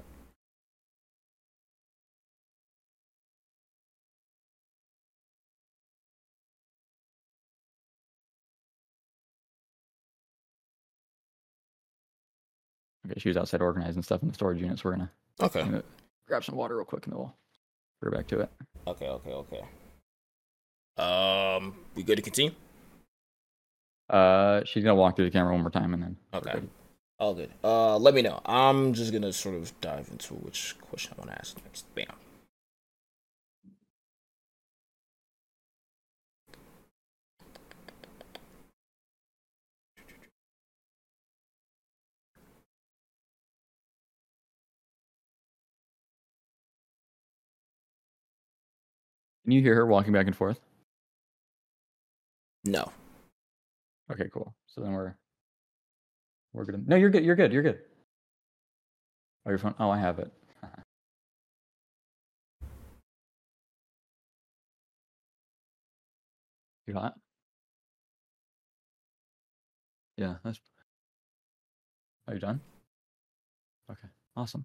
Okay, she was outside organizing stuff in the storage units. We're gonna okay gonna grab some water real quick and then we'll put her back to it. Okay, okay, okay. Um, we good to continue? Uh, she's gonna walk through the camera one more time and then. Okay. All good. Uh, let me know. I'm just gonna sort of dive into which question I want to ask next. Bam. Can you hear her walking back and forth? No. Okay, cool. So then we're we're gonna. No, you're good. You're good. You're good. Oh, your phone. Oh, I have it. You got? Yeah. That's. Are you done? Okay. Awesome.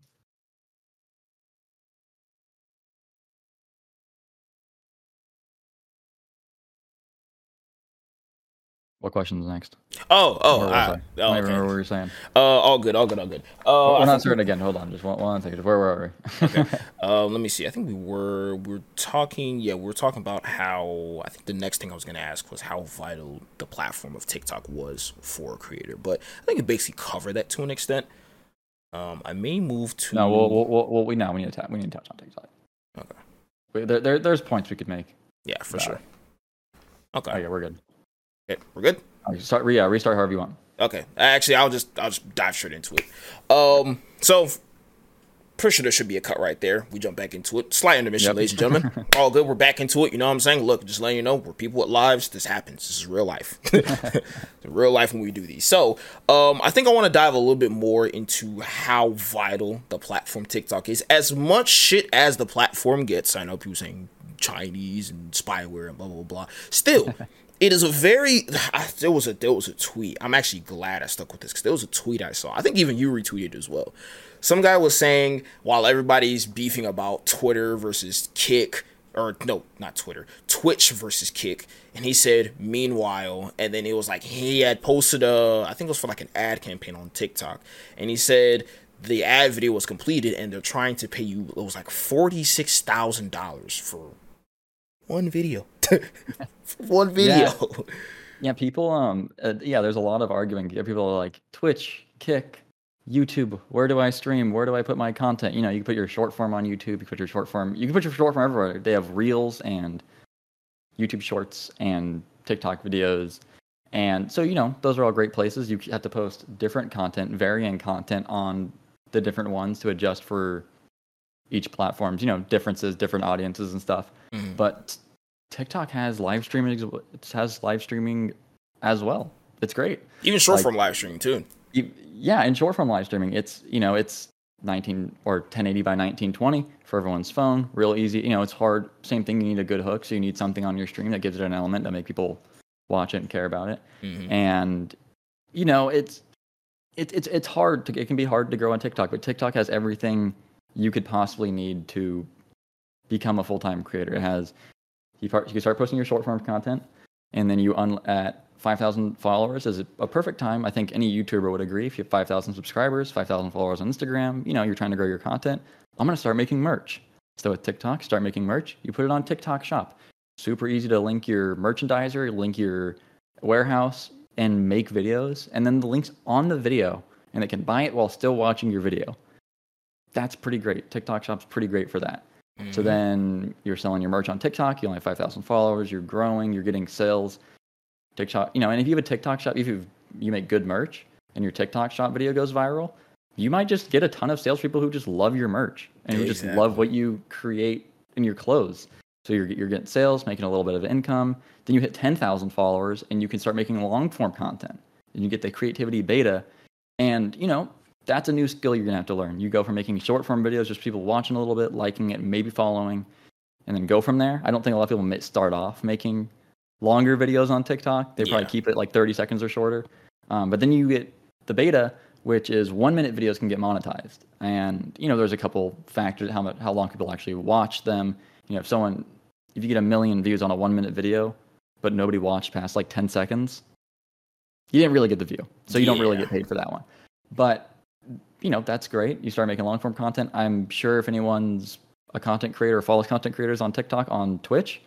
What question's next? Oh, oh, uh, oh I okay. don't remember what you were saying. Uh, all good, all good, all good. Uh, we're not starting again. Hold on, just one, one second. Where were we? Okay. Uh, let me see. I think we were we were talking. Yeah, we were talking about how. I think the next thing I was going to ask was how vital the platform of TikTok was for a creator. But I think it basically covered that to an extent. Um, I may move to. No, we'll, we'll, we'll, we'll we now we need to ta- we need to touch on TikTok. Okay. Wait, there, there there's points we could make. Yeah, for sure. It. Okay. Oh, yeah, we're good. Okay, we're good. Okay, start. Yeah, restart however you want. Okay. Actually, I'll just I'll just dive straight into it. Um, so pretty sure there should be a cut right there. We jump back into it. Slight intermission, yep. Ladies and gentlemen. All good. We're back into it. You know what I'm saying? Look, just letting you know, we're people with lives. This happens. This is real life. Real life when we do these. So, um, I think I want to dive a little bit more into how vital the platform TikTok is. As much shit as the platform gets, I know people saying Chinese and spyware and blah blah blah. Still, it is a very. There was a there was a tweet. I'm actually glad I stuck with this because there was a tweet I saw. I think even you retweeted as well. Some guy was saying, while everybody's beefing about Twitter versus Kick, or no, not Twitter, Twitch versus Kick, and he said, meanwhile, and then it was like, he had posted a, I think it was for like an ad campaign on TikTok, and he said the ad video was completed, and they're trying to pay you, it was like forty-six thousand dollars for one video. For one video. Yeah. yeah, people, um, uh, yeah, there's a lot of arguing. People are like, Twitch, Kick, YouTube, where do I stream? Where do I put my content? You know, you can put your short form on YouTube. You can put your short form. You can put your short form everywhere. They have Reels and YouTube Shorts and TikTok videos, and so you know those are all great places. You have to post different content, varying content on the different ones to adjust for each platform's you know differences, different audiences and stuff. Mm-hmm. But TikTok has live streaming. It has live streaming as well. It's great. Even short like, form live streaming too. You, yeah, in short form live streaming, it's you know it's nineteen or ten eighty by nineteen twenty for everyone's phone, real easy. You know, it's hard. Same thing. You need a good hook, so you need something on your stream that gives it an element that make people watch it and care about it. Mm-hmm. And you know, it's it's it's it's hard to. It can be hard to grow on TikTok, but TikTok has everything you could possibly need to become a full time creator. It has you, part, you can start posting your short form content, and then you un, at five thousand followers is a perfect time. I think any YouTuber would agree. If you have five thousand subscribers, five thousand followers on Instagram, you know, you're trying to grow your content. I'm going to start making merch. So with TikTok, start making merch. You put it on TikTok Shop. Super easy to link your merchandiser, link your warehouse, and make videos. And then the link's on the video, and they can buy it while still watching your video. That's pretty great. TikTok Shop's pretty great for that. Mm-hmm. So then you're selling your merch on TikTok. You only have five thousand followers. You're growing. You're getting sales. TikTok, you know, and if you have a TikTok shop, if you you make good merch and your TikTok shop video goes viral, you might just get a ton of salespeople who just love your merch and who exactly. just love what you create in your clothes. So you're you're getting sales, making a little bit of income. Then you hit ten thousand followers, and you can start making long form content. And you get the creativity beta, and you know that's a new skill you're gonna have to learn. You go from making short form videos, just people watching a little bit, liking it, maybe following, and then go from there. I don't think a lot of people start off making longer videos on TikTok. They probably yeah. keep it like thirty seconds or shorter. Um, but then you get the beta, which is one minute videos can get monetized. And, you know, there's a couple factors, how much, how long people actually watch them. You know, if someone, if you get a million views on a one minute video, but nobody watched past like ten seconds, you didn't really get the view. So you yeah. don't really get paid for that one. But, you know, that's great. You start making long form content. I'm sure if anyone's a content creator or follows content creators on TikTok, on Twitch,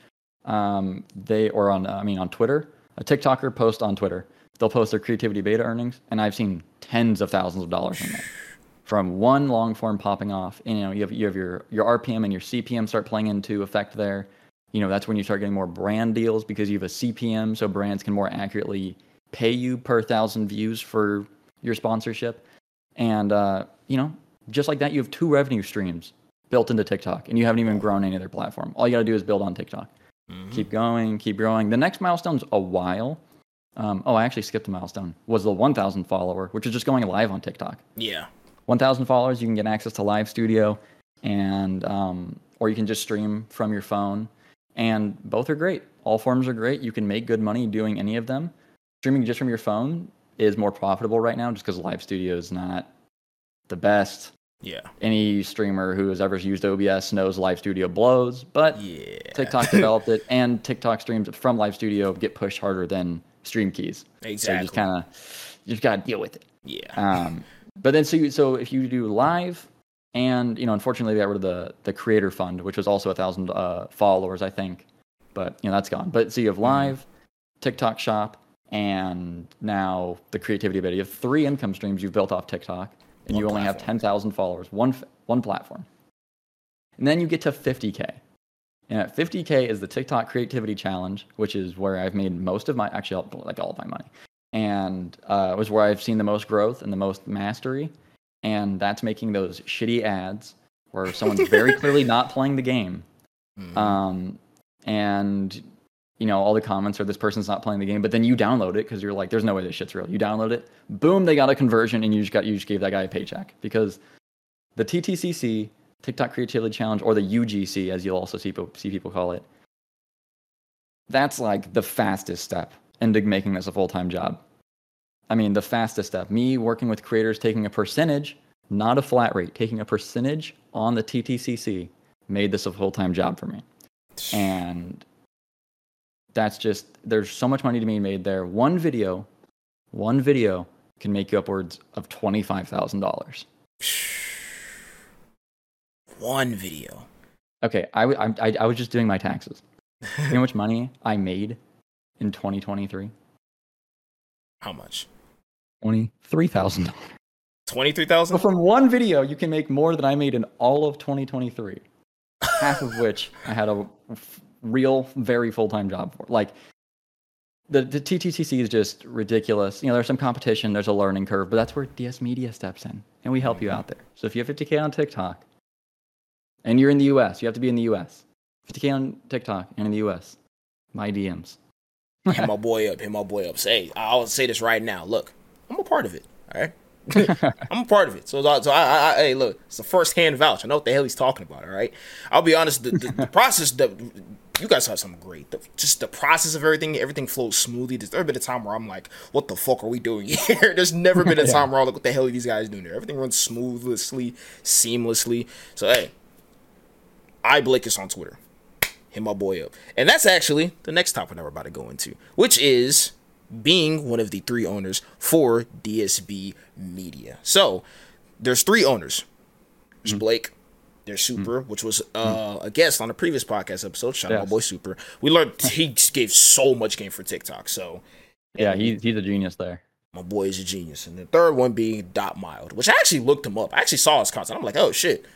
Um, they or on I mean on Twitter, a TikToker post on Twitter. They'll post their creativity beta earnings, and I've seen tens of thousands of dollars in there from one long form popping off. And, you know, you have you have your your R P M and your C P M start playing into effect there. You know, that's when you start getting more brand deals because you have a C P M, so brands can more accurately pay you per thousand views for your sponsorship. And uh, you know, just like that, you have two revenue streams built into TikTok, and you haven't even grown any other platform. All you got to do is build on TikTok. Mm-hmm. Keep going, keep growing. The next milestone's a while. Um, oh, I actually skipped a milestone. Was the one thousand follower, which is just going live on TikTok. Yeah. one thousand followers, you can get access to Live Studio, and um, or you can just stream from your phone. And both are great. All forms are great. You can make good money doing any of them. Streaming just from your phone is more profitable right now just because Live Studio is not the best. Yeah. Any streamer who has ever used O B S knows Live Studio blows, but yeah. TikTok developed it, and TikTok streams from Live Studio get pushed harder than Stream Keys. Exactly. So you just kind of you just got to deal with it. Yeah. Um, but then so you, so if you do live, and you know, unfortunately, they got rid of the the Creator Fund, which was also a thousand uh, followers, I think, but you know that's gone. But so you have live, mm-hmm. TikTok Shop, and now the creativity bit. You have three income streams you've built off TikTok. And one you only platform. have ten thousand followers, one one platform. And then you get to fifty K. And at fifty K is the TikTok Creativity Challenge, which is where I've made most of my, actually, like all of my money. and uh, was where I've seen the most growth and the most mastery. And that's making those shitty ads where someone's very clearly not playing the game. Mm-hmm. Um, and, you know, all the comments are this person's not playing the game, but then you download it because you're like, there's no way this shit's real. You download it, boom, they got a conversion, and you just got you just gave that guy a paycheck. Because the T T C C, TikTok Creativity Challenge, or the U G C, as you'll also see, see people call it, that's like the fastest step into making this a full-time job. I mean, the fastest step. Me working with creators, taking a percentage, not a flat rate, taking a percentage on the T T C C made this a full-time job for me. And that's just, there's so much money to be made there. One video, one video can make you upwards of twenty-five thousand dollars. One video. Okay, I, I, I was just doing my taxes. You know how much money I made in twenty twenty-three? How much? twenty-three thousand dollars. twenty-three thousand dollars? So from one video, you can make more than I made in all of twenty twenty-three. Half of which I had a f- real, very full-time job for. Like, the, the T T C C is just ridiculous. You know, there's some competition, there's a learning curve, but that's where D S Media steps in, and we help mm-hmm. you out there. So if you have fifty K on TikTok, and you're in the U S, you have to be in the U S. fifty K on TikTok and in the U S, my D Ms. Hit my boy up, hit my boy up. Say, I'll say this right now. Look, I'm a part of it, all right? I'm a part of it. So, so I, I, I, hey, look, it's a first-hand vouch. I know what the hell he's talking about, all right? I'll be honest, the, the, the process, the, you guys have something great. The, just the process of everything, everything flows smoothly. There's never been a time where I'm like, what the fuck are we doing here? There's never been a time yeah. where I'm like, what the hell are these guys doing there? Everything runs smoothly, seamlessly. So, hey, I Blakis on Twitter. Hit my boy up. And that's actually the next topic that we're about to go into, which is being one of the three owners for D S B Media. So there's three owners. There's mm-hmm. Blake. There's Super, mm-hmm. which was uh, a guest on a previous podcast episode. Shout out yes. my boy Super. We learned he gave so much game for TikTok. So yeah, he's he's a genius there. My boy is a genius. And the third one being Dot Mild, which I actually looked him up. I actually saw his content. I'm like, oh shit,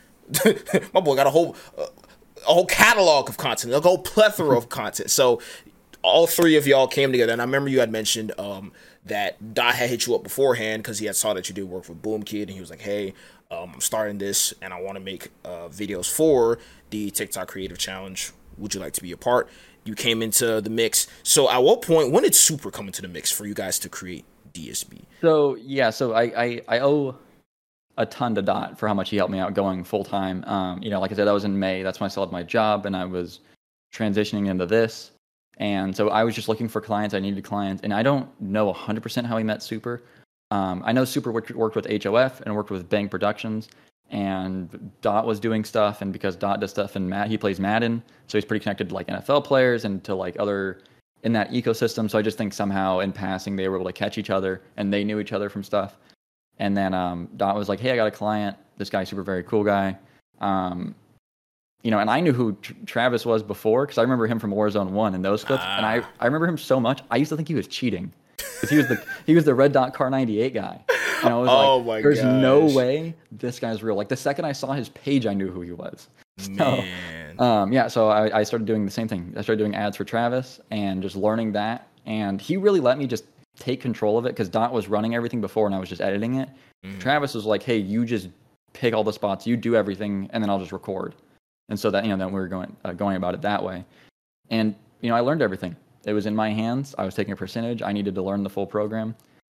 my boy got a whole. Uh, a whole catalog of content, a whole plethora of content. So all three of y'all came together, and I remember you had mentioned um, that Dot had hit you up beforehand because he had saw that you did work with Boom Kid, and he was like, hey, um, I'm starting this, and I want to make uh, videos for the TikTok Creative Challenge. Would you like to be a part? You came into the mix. So at what point, when did Super come into the mix for you guys to create D S B? So, yeah, so I, I, I owe a ton to Dot for how much he helped me out going full time. Um, you know, like I said, that was in May. That's when I still had my job and I was transitioning into this. And so I was just looking for clients. I needed clients, and I don't know one hundred percent how he met Super. Um, I know Super worked, worked with H O F and worked with Bang Productions, and Dot was doing stuff. And because Dot does stuff in Mad, he plays Madden, so he's pretty connected to like N F L players and to like other in that ecosystem. So I just think somehow in passing they were able to catch each other, and they knew each other from stuff. And then um, Dot was like, hey, I got a client. This guy's super, very cool guy. Um, you know, and I knew who Tr- Travis was before because I remember him from Warzone one and those clips. Uh. And I, I remember him so much. I used to think he was cheating because he was the he was the Red Dot Car ninety-eight guy. And I was oh like, my there's gosh. no way this guy's real. Like the second I saw his page, I knew who he was. Man. So, um, yeah, so I, I started doing the same thing. I started doing ads for Travis and just learning that. And he really let me just take control of it because Dot was running everything before and I was just editing it. Mm. Travis was like, hey, you just pick all the spots, you do everything, and then I'll just record. And so that, you know, then we were going uh, going about it that way. And, you know, I learned everything. It was in my hands. I was taking a percentage. I needed to learn the full program.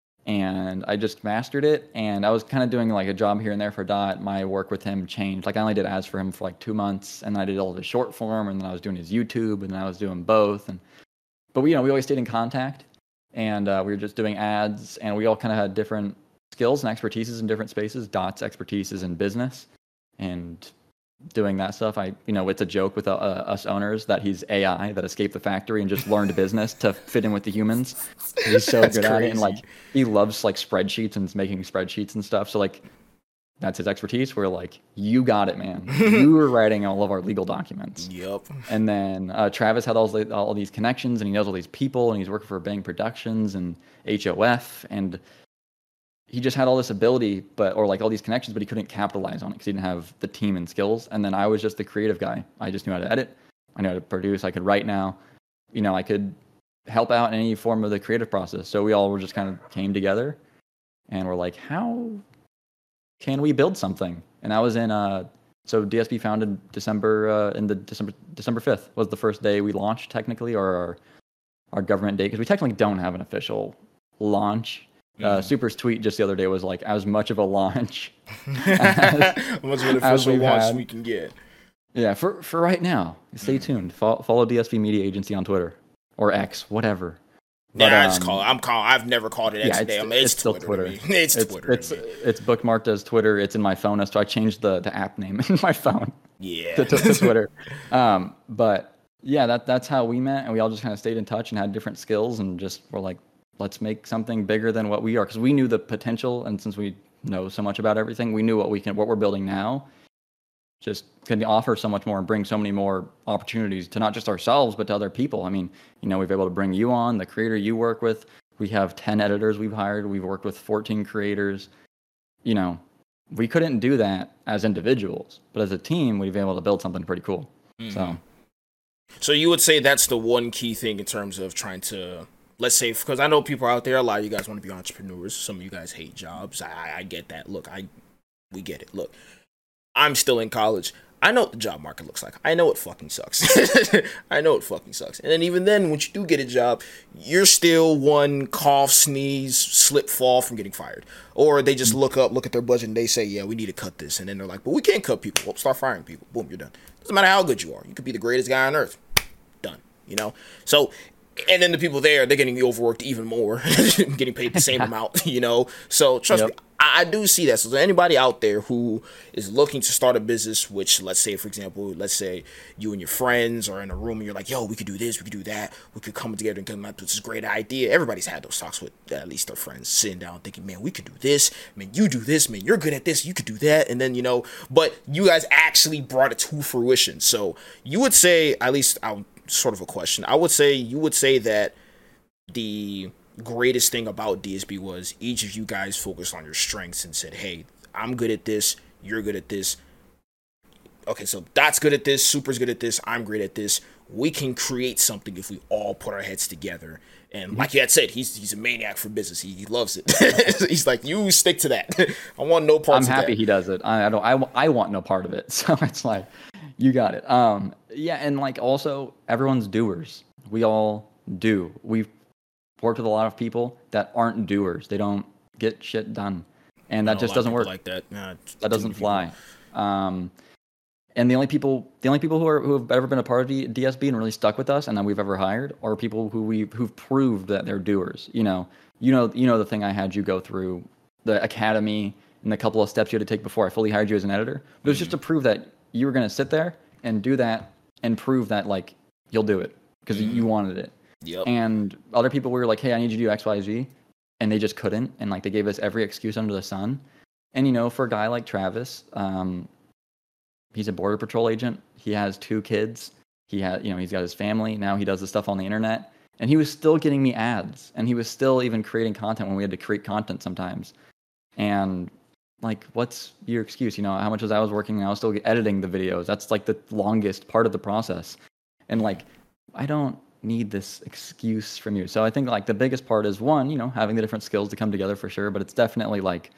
And I just mastered it. And I was kind of doing like a job here and there for Dot. My work with him changed. Like I only did ads for him for like two months. And then I did all the short form. And then I was doing his YouTube. And then I was doing both. And But, we, you know, we always stayed in contact. And uh, we were just doing ads. And we all kind of had different skills and expertises in different spaces. Dot's expertise is in business and doing that stuff. I, you know, it's a joke with uh, us owners that he's A I that escaped the factory and just learned business to fit in with the humans. He's so good crazy. at it, and like he loves like spreadsheets and making spreadsheets and stuff. So like that's his expertise. We're like, you got it, man. You were writing all of our legal documents. Yep. And then uh, Travis had all all these connections, and he knows all these people, and he's working for Bang Productions and H O F, and he just had all this ability, but or like all these connections, but he couldn't capitalize on it because he didn't have the team and skills. And then I was just the creative guy. I just knew how to edit. I knew how to produce. I could write now. You know, I could help out in any form of the creative process. So we all were just kind of came together, and we're like, how can we build something? And I was in uh so D S B founded December uh, in the December December fifth was the first day we launched technically, or our our government day, because we technically don't have an official launch. Mm. Uh, Super's tweet just the other day was like, as much of a launch as, much of an official launch had. we can get. Yeah, for for right now. Stay mm. tuned. Follow, follow D S B Media Agency on Twitter or X, whatever. But, yeah, I just um, call it. I'm calling. I've never called it X. Yeah, it's, it's, it's still Twitter. Twitter. It's, it's Twitter. It's it's bookmarked as Twitter. It's in my phone, so I changed the, the app name in my phone. Yeah. To, to, to Twitter. Um, but yeah, that that's how we met, and we all just kind of stayed in touch and had different skills, and just were like, let's make something bigger than what we are, because we knew the potential, and since we know so much about everything, we knew what we can, what we're building now, just can offer so much more and bring so many more opportunities to not just ourselves, but to other people. I mean, you know, we've been able to bring you on, the creator you work with. We have ten editors we've hired. We've worked with fourteen creators. You know, we couldn't do that as individuals, but as a team, we've been able to build something pretty cool. Mm-hmm. So, so you would say that's the one key thing in terms of trying to, let's say, because I know people out there, a lot of you guys want to be entrepreneurs. Some of you guys hate jobs. I, I get that. Look, I we get it. Look, I'm still in college. I know what the job market looks like. I know it fucking sucks. I know it fucking sucks. And then even then, once you do get a job, you're still one cough, sneeze, slip, fall from getting fired. Or they just look up, look at their budget, and they say, yeah, we need to cut this. And then they're like, but we can't cut people. Well, start firing people. Boom, you're done. Doesn't matter how good you are. You could be the greatest guy on earth. Done. You know? So, and then the people there, they're getting overworked even more, getting paid the same amount, you know? So, trust yep. me, I, I do see that. So, there's anybody out there who is looking to start a business, which, let's say, for example, let's say you and your friends are in a room and you're like, yo, we could do this, we could do that, we could come together and come up with this great idea. Everybody's had those talks with at least their friends, sitting down thinking, man, we could do this, man, you do this, man, you're good at this, you could do that. And then, you know, but you guys actually brought it to fruition. So, you would say, at least I'll sort of a question. I would say you would say that the greatest thing about D S B was each of you guys focused on your strengths and said, hey, I'm good at this, you're good at this. Okay, so Dot's good at this, Super's good at this, I'm great at this. We can create something if we all put our heads together. And mm-hmm. like you had said, he's he's a maniac for business. He, he loves it. He's like, you stick to that. I want no parts of that. I'm happy he does it. I, I don't. I, I want no part of it. So it's like, you got it. Um, yeah, and like also everyone's doers. We all do. We've worked with a lot of people that aren't doers. They don't get shit done, and that just doesn't work. Like that, nah, that doesn't fly. Um, and the only people, the only people who are who have ever been a part of D S B and really stuck with us, and that we've ever hired, are people who we who've proved that they're doers. You know, you know, you know the thing I had you go through, the academy, and the couple of steps you had to take before I fully hired you as an editor. But it was just to prove that you were going to sit there and do that and prove that like you'll do it because mm-hmm. you wanted it. Yep. And other people were like, hey, I need you to do X, Y, Z. And they just couldn't. And like they gave us every excuse under the sun. And, you know, for a guy like Travis, um, he's a border patrol agent. He has two kids. He had, you know, he's got his family. Now he does the stuff on the internet. And he was still getting me ads. And he was still even creating content when we had to create content sometimes. And like, what's your excuse? You know, how much as I was working and I was still editing the videos. That's like the longest part of the process. And like, I don't need this excuse from you. So I think like the biggest part is one, you know, having the different skills to come together for sure. But it's definitely like,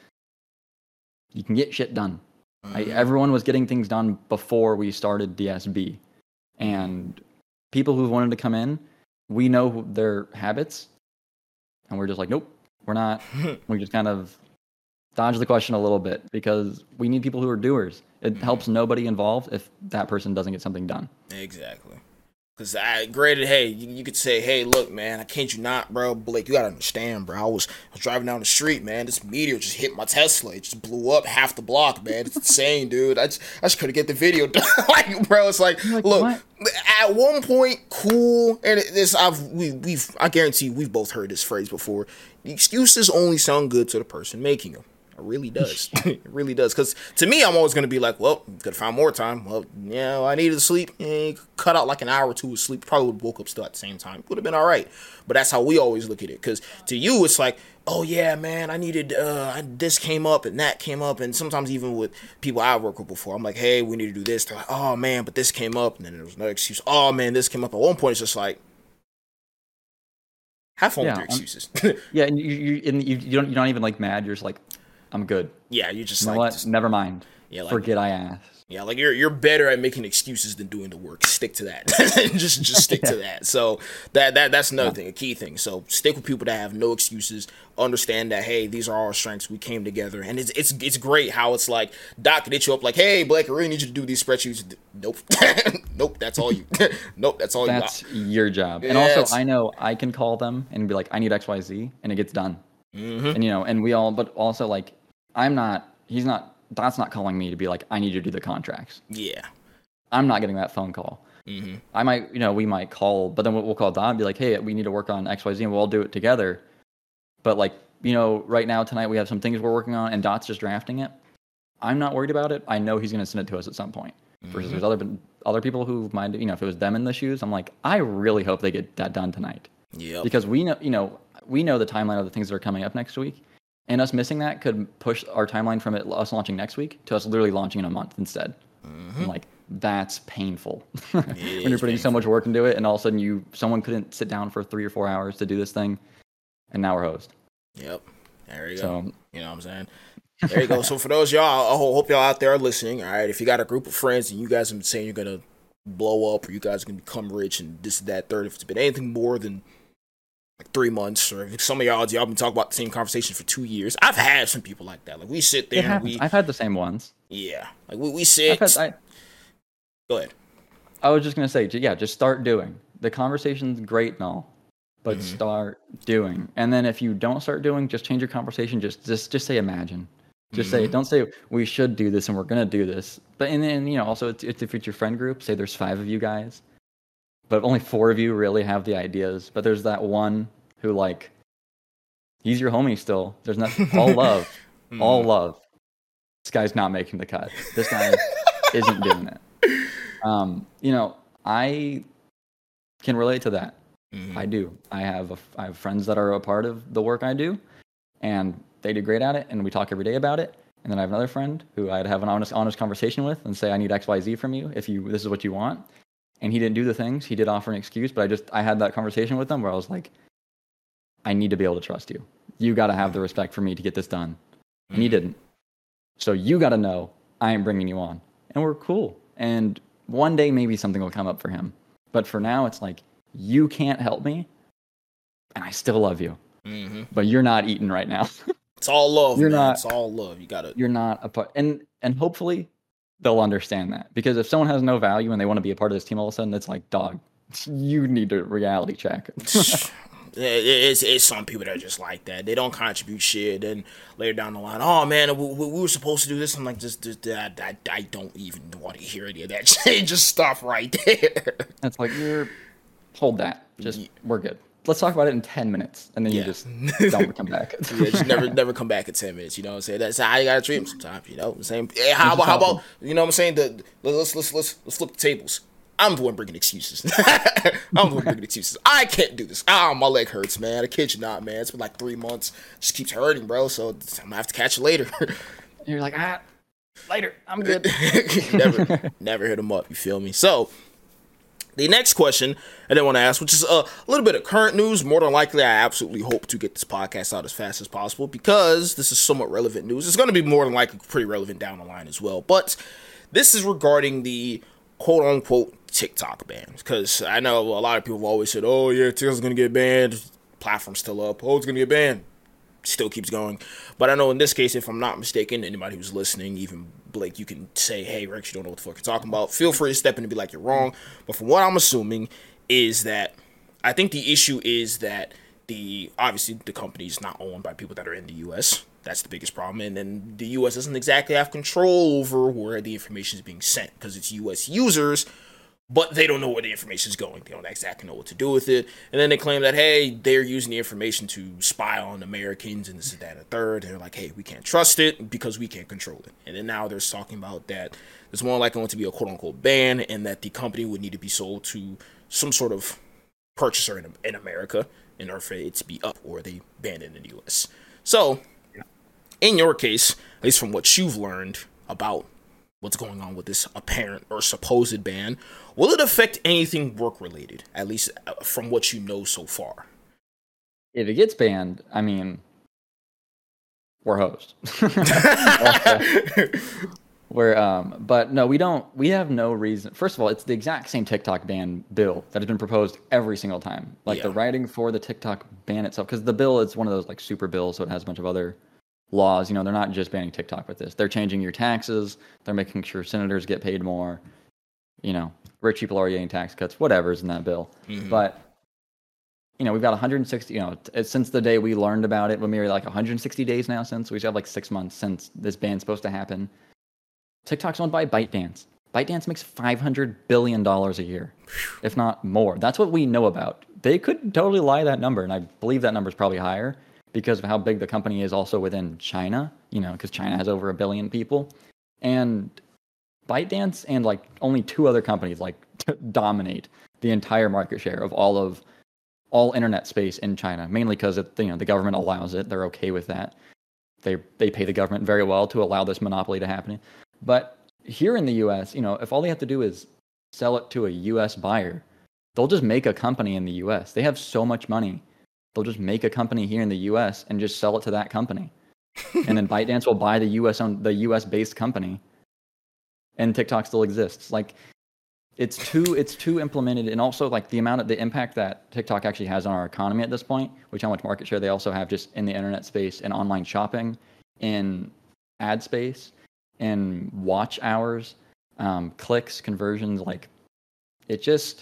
you can get shit done. Mm-hmm. I, everyone was getting things done before we started D S B. And people who wanted to come in, we know their habits. And we're just like, nope, we're not. We just kind of dodge the question a little bit because we need people who are doers. It mm-hmm. helps nobody involved if that person doesn't get something done. Exactly. Because I graded, hey, you, you could say, hey, look, man, I can't you not, bro. Blake, you got to understand, bro. I was, I was driving down the street, man. This meteor just hit my Tesla. It just blew up half the block, man. It's insane, dude. I just, I just couldn't get the video done. Like, bro, it's like, like look, what? At one point, cool. And it, this, I've, we, we've, I guarantee we've both heard this phrase before. The excuses only sound good to the person making them. It really does. It really does. Because to me, I'm always going to be like, well, could have found more time. Well, yeah, well, I needed to sleep. Eh, cut out like an hour or two of sleep. Probably would have woke up still at the same time. Would have been all right. But that's how we always look at it. Because to you, it's like, oh, yeah, man, I needed, uh, this came up and that came up. And sometimes even with people I worked with before, I'm like, hey, we need to do this. They're like, oh, man, but this came up. And then there was another excuse. Oh, man, this came up. At one point, it's just like, Have fun Yeah, with your I'm- excuses. Yeah, and you you, and you you don't you're not even like mad. You're just like, I'm good. Yeah, you just You know like what? just- Never mind. Yeah, like- Forget I asked. yeah, like you're you're better at making excuses than doing the work. Stick to that. just just stick to that. So that that that's another thing, a key thing. So stick with people that have no excuses. Understand that hey, these are our strengths. We came together, and it's it's it's great how it's like Doc can hit you up like, hey, Blake, I really need you to do these spreadsheets. Nope, nope, that's all you. Nope, that's all That's you. your job. And Yes. also, I know I can call them and be like, I need X, Y, Z, and it gets done. Mm-hmm. And you know, and we all, but also like, I'm not. He's not. That's not calling me to be like, I need you to do the contracts. Yeah. I'm not getting that phone call. Mm-hmm. I might, you know, we might call, but then we'll, we'll call Don and be like, hey, we need to work on X, Y, Z, and we'll all do it together. But like, you know, right now tonight we have some things we're working on, and Dot's just drafting it. I'm not worried about it. I know he's going to send it to us at some point. Versus Mm-hmm. there's other other people who might, you know, if it was them in the shoes, I'm like, I really hope they get that done tonight. Yep. Because we know, you know, we know the timeline of the things that are coming up next week, and us missing that could push our timeline from it, us launching next week to us literally launching in a month instead. Mm-hmm. I'm like, that's painful when is you're putting so much work into it, and all of a sudden you someone couldn't sit down for three or four hours to do this thing, and now we're host. Yep. There you go. So You know what I'm saying? There you go. So for those y'all, I ho- hope y'all out there are listening. All right, if you got a group of friends and you guys have been saying you're gonna blow up or you guys are gonna become rich and this, that, third, if it's been anything more than like three months, or if some of y'all y'all been talking about the same conversation for two years, I've had some people like that. Like we sit there it and happens. we, I've had the same ones. yeah, like we we I've sit. had, I, Go ahead. I was just gonna say, j- yeah, just start doing. The conversation's great and all, but Mhm. start doing. And then if you don't start doing, just change your conversation. Just just just say imagine. Just say, Mhm. don't say we should do this and we're gonna do this. But and then you know also it's, it's if it's your friend group, say there's five of you guys, but only four of you really have the ideas. But there's that one who like, he's your homie still. There's not all love, all love. This guy's not making the cut. This guy isn't doing it. Um, you know, I can relate to that. Mhm. I do. I have a, I have friends that are a part of the work I do, and they do great at it, and we talk every day about it. And then I have another friend who I'd have an honest, honest conversation with and say, I need X, Y, Z from you if you this is what you want. And he didn't do the things. He did offer an excuse, but I just I had that conversation with him where I was like, I need to be able to trust you. You got to have the respect for me to get this done, and he didn't. So you got to know I am bringing you on, and we're cool. And one day maybe something will come up for him, but for now it's like you can't help me, and I still love you, Mhm. but you're not eating right now. It's all love. You're man. not- It's all love. You gotta. You're not a part, and and hopefully they'll understand that, because if someone has no value and they want to be a part of this team all of a sudden, it's like, dog, you need to reality check. Yeah, it- it's, it's some people that are just like that. They don't contribute shit. Then later down the line, oh man, we, we, we were supposed to do this. I'm like, just, just I, I, I don't even want to hear any of that shit. Just stop right there. It's like, you're hold that. Just we're good. Let's talk about it in ten minutes, and then Yeah. you just don't come back. Yeah, just never, never come back in ten minutes. You know what I'm saying? That's how you gotta treat them sometimes. You know what I'm saying? Hey, how Just about, how help about, you know what I'm saying? The, let's, let's, let's, let's flip the tables. I'm the one bringing excuses. I'm the one bringing excuses. I can't do this. Ah, my leg hurts, man. I kid you not, man. It's been like three months. Just keeps hurting, bro. So I'm gonna have to catch you later. You're like, ah, later. I'm good. never, never hit them up. You feel me? So, the next question I didn't want to ask, which is a little bit of current news. More than likely, I absolutely hope to get this podcast out as fast as possible because this is somewhat relevant news. It's going to be more than likely pretty relevant down the line as well. But this is regarding the quote unquote TikTok ban. Because I know a lot of people have always said, oh, yeah, TikTok's going to get banned. Platform's still up. Oh, it's going to get banned. Still keeps going. But I know in this case, if I'm not mistaken, anybody who's listening, even Blake, you can say, hey, Rex, you don't know what the fuck you're talking about. Feel free to step in and be like, you're wrong. But from what I'm assuming is that I think the issue is that the obviously the company is not owned by people that are in the U S. That's the biggest problem. And then the U S doesn't exactly have control over where the information is being sent because it's U S users, but they don't know where the information is going. They don't exactly know what to do with it. And then they claim that, hey, they're using the information to spy on Americans and this, that, and the third. And they're like, hey, we can't trust it because we can't control it. And then now they're talking about that there's more likely going to be a quote-unquote ban and that the company would need to be sold to some sort of purchaser in, in America in order for it to be up or they ban it in the U S. So, in your case, at least from what you've learned about what's going on with this apparent or supposed ban, will it affect anything work related, at least from what you know so far? if it gets banned, I mean, we're host. We're um, but no, we don't. We have no reason. First of all, it's the exact same TikTok ban bill that has been proposed every single time. Like Yeah. the writing for the TikTok ban itself, because the bill is one of those like super bills, so it has a bunch of other laws. You know, they're not just banning TikTok with this. They're changing your taxes. They're making sure senators get paid more. You know, rich people are getting tax cuts. Whatever's in that bill, Mhm. but. You know, we've got one hundred sixty, you know, t- since the day we learned about it, when we were like one hundred sixty days now since, we have like six months since this ban's supposed to happen. TikTok's owned by ByteDance. ByteDance makes five hundred billion dollars a year, if not more. That's what we know about. They could totally lie that number, and I believe that number is probably higher because of how big the company is also within China, you know, because China has over a billion people. And ByteDance and like only two other companies like dominate the entire market share of all of all internet space in China, mainly because you know the government allows it. They're okay with that. They they pay the government very well to allow this monopoly to happen. But here in the U S, you know, if all they have to do is sell it to a U S buyer, they'll just make a company in the U S. They have so much money, they'll just make a company here in the U S and just sell it to that company. And then ByteDance will buy the U S owned, the U S based company, and TikTok still exists. Like. It's too it's too implemented, and also like the amount of the impact that TikTok actually has on our economy at this point, which how much market share they also have just in the internet space and online shopping, in ad space, in watch hours, um, clicks, conversions. Like it just,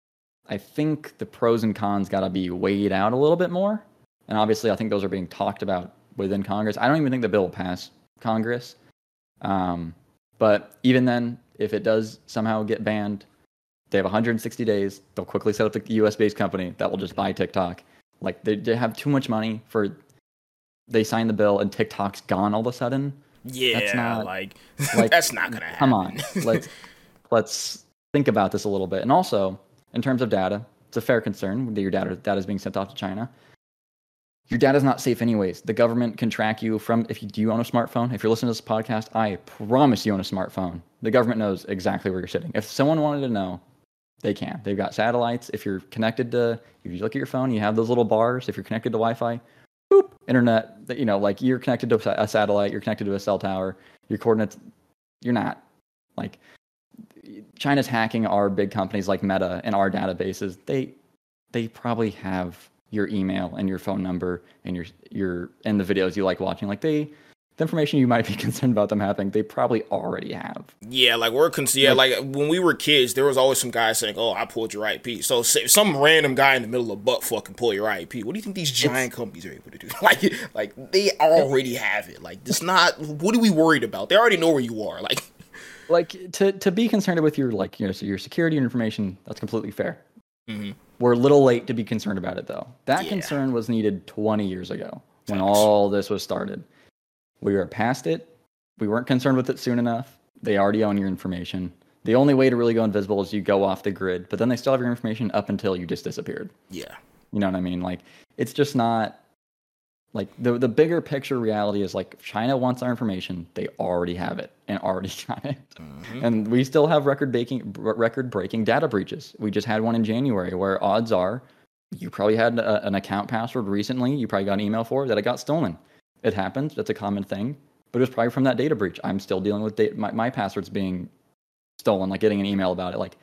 I think the pros and cons got to be weighed out a little bit more, and obviously I think those are being talked about within Congress. I don't even think the bill will pass Congress, um, but even then. If it does somehow get banned, they have one hundred sixty days. They'll quickly set up the U S-based company that will just buy TikTok. Like they, they have too much money for. They sign the bill and TikTok's gone all of a sudden. Yeah, that's not, like, like that's not gonna happen. Come on, let's let's think about this a little bit. And also, in terms of data, it's a fair concern that your data data is being sent off to China. Your data's not safe anyways. The government can track you from, if you do you own a smartphone? If you're listening to this podcast, I promise you own a smartphone. The government knows exactly where you're sitting. If someone wanted to know, they can. They've got satellites. If you're connected to, if you look at your phone, you have those little bars. If you're connected to Wi-Fi, boop, internet, you know, like you're connected to a satellite, you're connected to a cell tower, your coordinates, you're not. Like, China's hacking our big companies like Meta and our databases. They, they probably have your email and your phone number and your your and the videos you like watching. Like they, the information you might be concerned about them having, they probably already have. Yeah, like we're con- yeah, like when we were kids, there was always some guy saying, "Oh, I pulled your I P." So if some random guy in the middle of butt fucking pull your I P, what do you think these giant it's, companies are able to do? Like, like they already have it. Like it's not. What are we worried about? They already know where you are. Like, like to to be concerned with your like you know so your security and information. That's completely fair. Mm-hmm. We're a little late to be concerned about it, though. That yeah. concern was needed twenty years ago when Thanks. all this was started. We were past it. We weren't concerned with it soon enough. They already own your information. The only way to really go invisible is you go off the grid, but then they still have your information up until you just disappeared. Yeah. You know what I mean? Like, it's just not... Like, the the bigger picture reality is, like, if China wants our information, they already have it and already got it. Mm-hmm. And we still have record-breaking record-breaking data breaches. We just had one in January where odds are you probably had a, an account password recently. You probably got an email for it that it got stolen. It happens. That's a common thing. But it was probably from that data breach. I'm still dealing with data, my, my passwords being stolen, like getting an email about it. Like,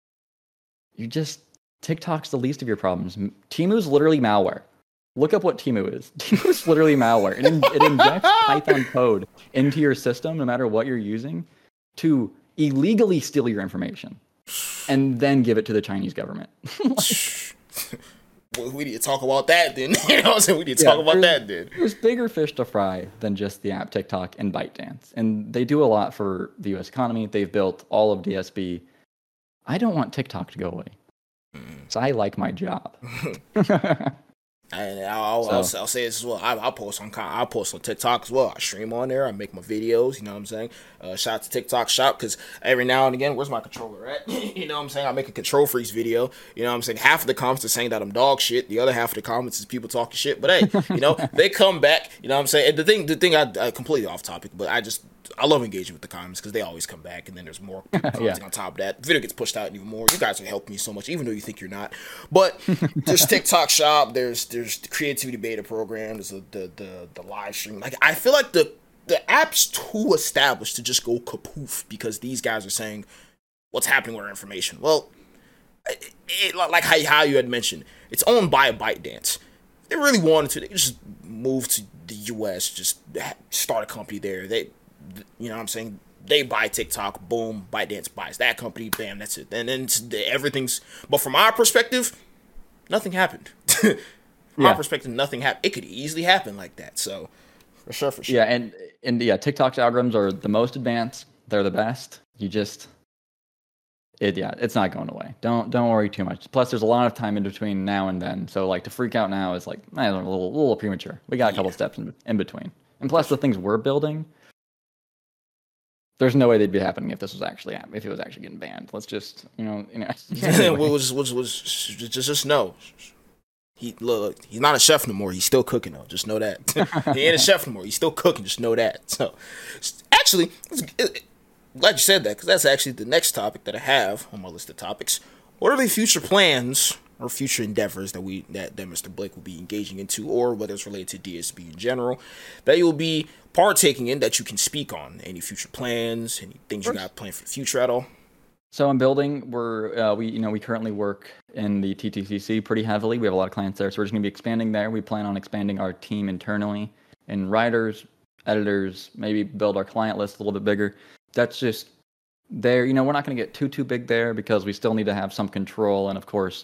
you just... TikTok's the least of your problems. Temu's literally malware. Look up what Temu is. Temu is literally malware. It, in, it injects Python code into your system, no matter what you're using, to illegally steal your information and then give it to the Chinese government. Like, well, we need to talk about that then. You know what I'm saying? We need to yeah, talk about that then. There's bigger fish to fry than just the app TikTok and ByteDance. And they do a lot for the U S economy. They've built all of D S B. I don't want TikTok to go away. So I like my job. And I'll, so. I'll, I'll say this as well. I, I'll post on I'll post on TikTok as well. I stream on there. I make my videos. You know what I'm saying? Uh, shout out to TikTok Shop, because every now and again, where's my controller at? You know what I'm saying? I make a Control Freaks video. You know what I'm saying? Half of the comments are saying that I'm dog shit. The other half of the comments is people talking shit. But hey, you know, they come back. You know what I'm saying? And the thing, the thing, I, I completely off topic, but I just I love engaging with the comments because they always come back, and then there's more commenting Yeah. on top of that. The video gets pushed out even more. You guys are helping me so much, even though you think you're not. But there's TikTok Shop. There's there's the creativity beta program. There's the the the, the live stream. Like I feel like the the app's too established to just go kapoof because these guys are saying what's happening with our information. Well, it, it, like how how you had mentioned, it's owned by ByteDance. If they really wanted to, they could just move to the U S, just start a company there. They, you know what I'm saying? They buy TikTok, boom, ByteDance buys that company, bam, that's it. And then everything's, but from our perspective, nothing happened. from Yeah. our perspective, nothing happened. It could easily happen like that. So, for sure, for sure. Yeah, and and yeah, TikTok's algorithms are the most advanced. They're the best. You just it yeah, it's not going away. Don't don't worry too much. Plus, there's a lot of time in between now and then. So like to freak out now is like eh, a little a little premature. We got a couple Yeah. steps in, in between. And plus, the things we're building, there's no way they'd be happening if this was actually hap- if it was actually getting banned. Let's just you know you know. we'll, we'll just, we'll just, we'll just, just, just know. He look, he's not a chef no more. He's still cooking though. Just know that. He ain't a chef no more. He's still cooking. Just know that. So, actually, it's, it, glad you said that because that's actually the next topic that I have on my list of topics. What are the future plans or future endeavors that we that, that Mister Blake will be engaging into, or whether it's related to D S B in general, that you will be partaking in that you can speak on? Any future plans? Any things you got planned for the future at all? So I'm building. We're uh, we you know we currently work in the T T C C pretty heavily. We have a lot of clients there, so we're just gonna be expanding there. We plan on expanding our team internally and writers, editors, maybe build our client list a little bit bigger. That's just there. You know, we're not gonna get too too big there because we still need to have some control and of course,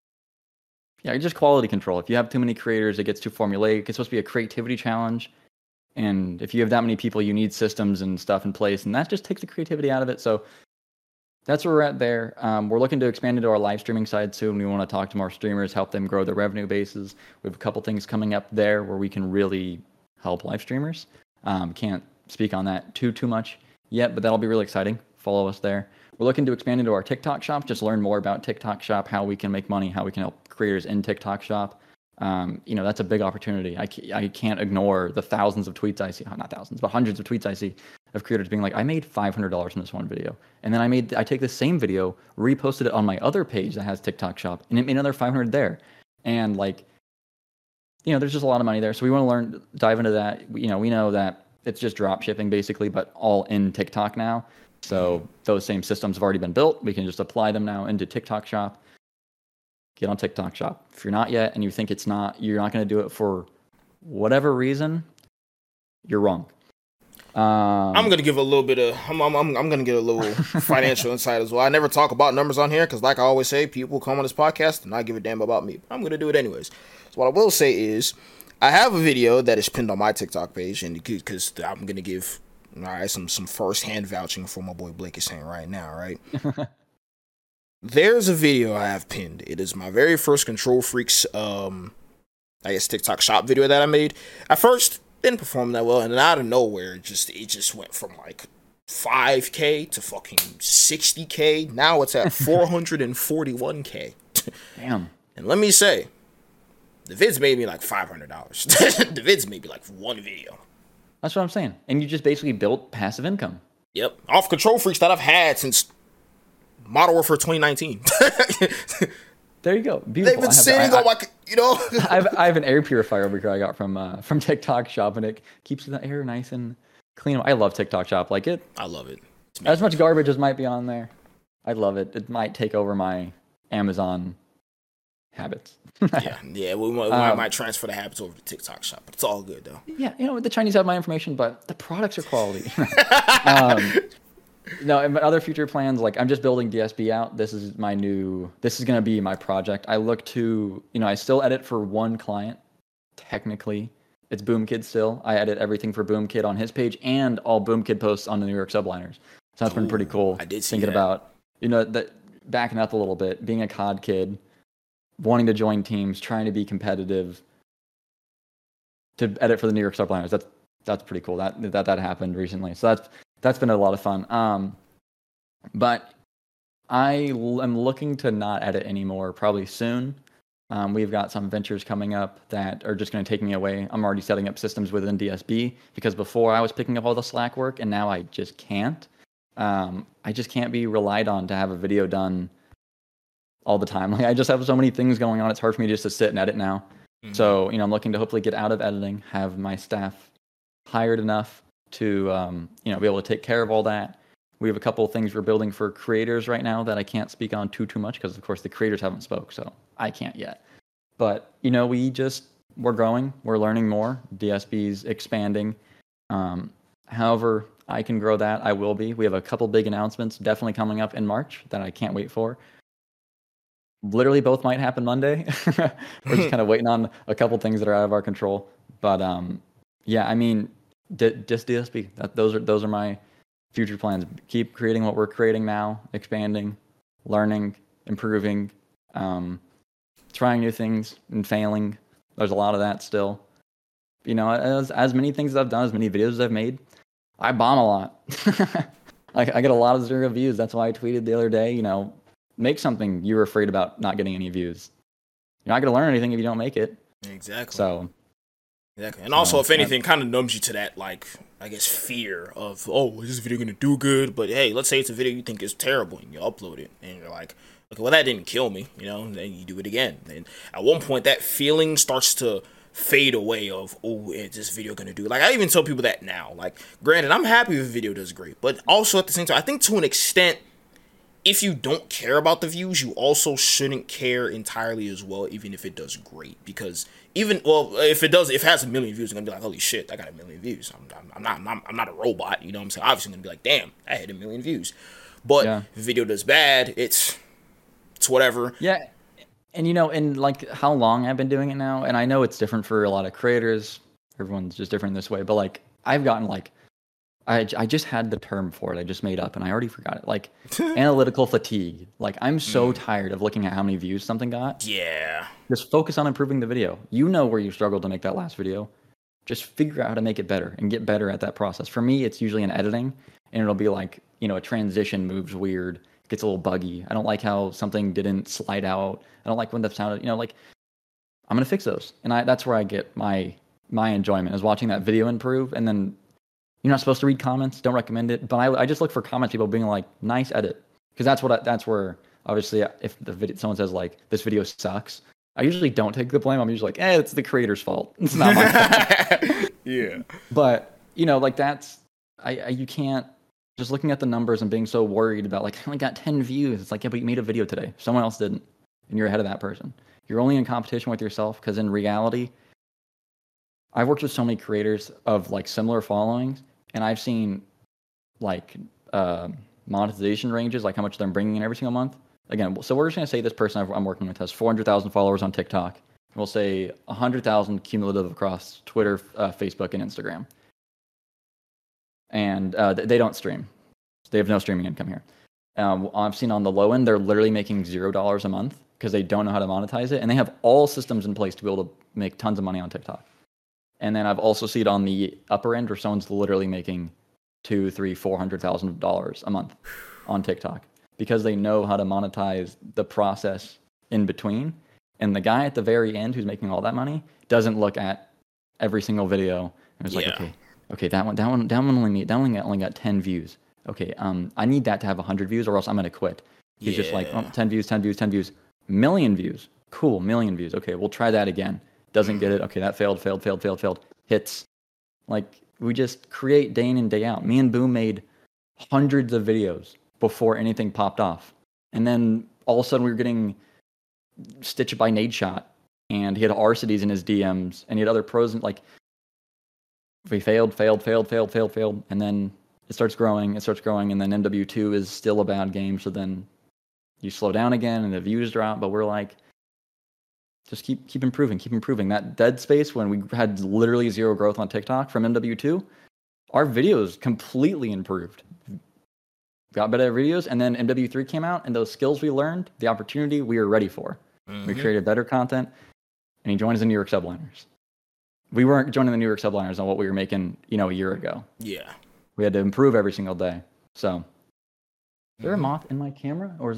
yeah, just quality control. If you have too many creators, it gets too formulaic. It's supposed to be a creativity challenge, and if you have that many people, you need systems and stuff in place, and that just takes the creativity out of it. So. That's where we're at there. Um, we're looking to expand into our live streaming side soon. We want to talk to more streamers, help them grow their revenue bases. We have a couple things coming up there where we can really help live streamers. Um, can't speak on that too too much yet, but that'll be really exciting. Follow us there. We're looking to expand into our TikTok shop, just learn more about TikTok shop, how we can make money, how we can help creators in TikTok shop. Um, you know, that's a big opportunity. I, I can't ignore the thousands of tweets I see, not thousands, but hundreds of tweets I see of creators being like, I made five hundred dollars from this one video. And then I made, I take the same video, reposted it on my other page that has TikTok shop, and it made another five hundred there. And like, you know, there's just a lot of money there. So we want to learn, dive into that. You know, we know that it's just drop shipping basically, but all in TikTok now. So those same systems have already been built. We can just apply them now into TikTok shop. Get on TikTok shop. If you're not yet and you think it's not, you're not going to do it for whatever reason, you're wrong. Um, I'm gonna give a little bit of I'm I'm I'm, I'm gonna get a little financial insight as well. I never talk about numbers on here because, like I always say, people come on this podcast and not give a damn about me. I'm gonna do it anyways. So what I will say is, I have a video that is pinned on my TikTok page, and because I'm gonna give all right some some first hand vouching for my boy Blake is saying right now, right? There's a video I have pinned. It is my very first Control Freaks, um, I guess TikTok shop video that I made. At first, didn't perform that well, and then out of nowhere, it just it just went from like five K to fucking sixty K. Now it's at four hundred forty-one K. Damn. And let me say, the vids made me like five hundred dollars. The vids made me like one video. That's what I'm saying. And you just basically built passive income. Yep, off Control Freaks that I've had since Modern Warfare twenty nineteen. There you go. Beautiful. They've been sitting on my, you know. I have I have an air purifier over here I got from uh, from TikTok Shop, and it keeps the air nice and clean. I love TikTok Shop. Like it. I love it. As much garbage as might be on there, I love it. It might take over my Amazon habits. yeah, yeah. We, might, we Um, might transfer the habits over to TikTok Shop, but it's all good though. Yeah, you know the Chinese have my information, but the products are quality. um, no, and my other future plans, like I'm just building D S B out. This is my new. This is gonna be my project. I look to, you know, I still edit for one client. Technically, it's BoomKid still. I edit everything for BoomKid on his page and all BoomKid posts on the New York Subliners. So that's been pretty cool. I did see thinking that. about, you know, that backing up a little bit, being a C O D kid, wanting to join teams, trying to be competitive, to edit for the New York Subliners. That's that's pretty cool. That that that happened recently. So that's that's been a lot of fun. Um, but I l- am looking to not edit anymore probably soon. Um, we've got some ventures coming up that are just going to take me away. I'm already setting up systems within D S B because before I was picking up all the Slack work, and now I just can't. Um, I just can't be relied on to have a video done all the time. Like I just have so many things going on. It's hard for me just to sit and edit now. Mm-hmm. So, you know, I'm looking to hopefully get out of editing, have my staff hired enough to, um, you know, be able to take care of all that. We have a couple of things we're building for creators right now that I can't speak on too, too much because, of course, the creators haven't spoke, so I can't yet. But, you know, we just, we're growing. We're learning more. D S B's expanding. Um, however, I can grow that. I will be. We have a couple big announcements definitely coming up in March that I can't wait for. Literally both might happen Monday. We're just kind of waiting on a couple things that are out of our control. But, um, yeah, I mean, d- just D S B. That, those are those are my future plans. Keep creating what we're creating now, expanding, learning, improving, um, trying new things and failing. There's a lot of that still. You know, as as many things as I've done, as many videos as I've made, I bomb a lot. I, I get a lot of zero views. That's why I tweeted the other day, you know, make something you're afraid about not getting any views. You're not going to learn anything if you don't make it. Exactly. So, exactly. And also, if anything, kind of numbs you to that, like, I guess, fear of, oh, is this video going to do good? But hey, let's say it's a video you think is terrible and you upload it and you're like, okay, well, that didn't kill me, you know, and then you do it again. And at one point, that feeling starts to fade away of, oh, is this video going to do? Like, I even tell people that now. Like, granted, I'm happy if a video does great, but also at the same time, I think to an extent, if you don't care about the views, you also shouldn't care entirely as well, even if it does great. Because even, well, if it does, if it has a million views, I'm going to be like, holy shit, I got a million views. I'm, I'm, I'm, not, I'm, not, I'm not a robot, you know what I'm saying? Obviously, I'm going to be like, damn, I had a million views. But yeah. If the video does bad, it's, it's whatever. Yeah. And, you know, and like how long I've been doing it now, and I know it's different for a lot of creators. Everyone's just different this way. But, like, I've gotten, like, I, I just had the term for it. I just made up, and I already forgot it. Like, analytical fatigue. Like, I'm so mm. tired of looking at how many views something got. Yeah. Just focus on improving the video. You know where you struggled to make that last video. Just figure out how to make it better and get better at that process. For me, it's usually in editing, and it'll be like, you know, a transition moves weird. Gets a little buggy. I don't like how something didn't slide out. I don't like when the sound, you know, like, I'm going to fix those. And I that's where I get my my enjoyment, is watching that video improve. And then you're not supposed to read comments. Don't recommend it. But I, I just look for comments, people being like, nice edit. Because that's what I, that's where, obviously, if the video, someone says, like, this video sucks, I usually don't take the blame. I'm usually like, eh, it's the creator's fault. It's not my fault. Yeah. But, you know, like, that's, I, I you can't, just looking at the numbers and being so worried about, like, I only got ten views. It's like, yeah, but you made a video today. Someone else didn't. And you're ahead of that person. You're only in competition with yourself, because in reality, I've worked with so many creators of, like, similar followings, and I've seen, like, uh, monetization ranges, like how much they're bringing in every single month. Again, so we're just going to say this person I'm working with has four hundred thousand followers on TikTok. We'll say one hundred thousand cumulative across Twitter, uh, Facebook, and Instagram. And uh, they don't stream. They have no streaming income here. Um, I've seen on the low end, they're literally making zero dollars a month because they don't know how to monetize it. And they have all systems in place to be able to make tons of money on TikTok. And then I've also seen it on the upper end where someone's literally making two, three, four hundred thousand dollars a month on TikTok because they know how to monetize the process in between. And the guy at the very end who's making all that money doesn't look at every single video and it's yeah. like, okay, okay, that one, that one, that one only need, that one only got ten views. Okay, um, I need that to have one hundred views or else I'm gonna quit. He's yeah. just like, oh, ten views, ten views, ten views, million views. Cool, million views. Okay, we'll try that again. Doesn't get it. Okay, that failed, failed, failed, failed, failed. Hits. Like, we just create day in and day out. Me and Boom made hundreds of videos before anything popped off. And then all of a sudden we were getting stitched by Nadeshot, and he had Arcides in his D Ms, and he had other pros, and like, we failed, failed, failed, failed, failed, failed, and then it starts growing, it starts growing, and then M W two is still a bad game, so then you slow down again, and the views drop, but we're like, just keep keep improving, keep improving. That dead space when we had literally zero growth on TikTok from M W two, our videos completely improved. Got better videos, and then M W three came out, and those skills we learned, the opportunity we were ready for. Mm-hmm. We created better content, and he joins the New York Subliners. We weren't joining the New York Subliners on what we were making, you know, a year ago. Yeah. We had to improve every single day. So, is there a moth in my camera, or is that?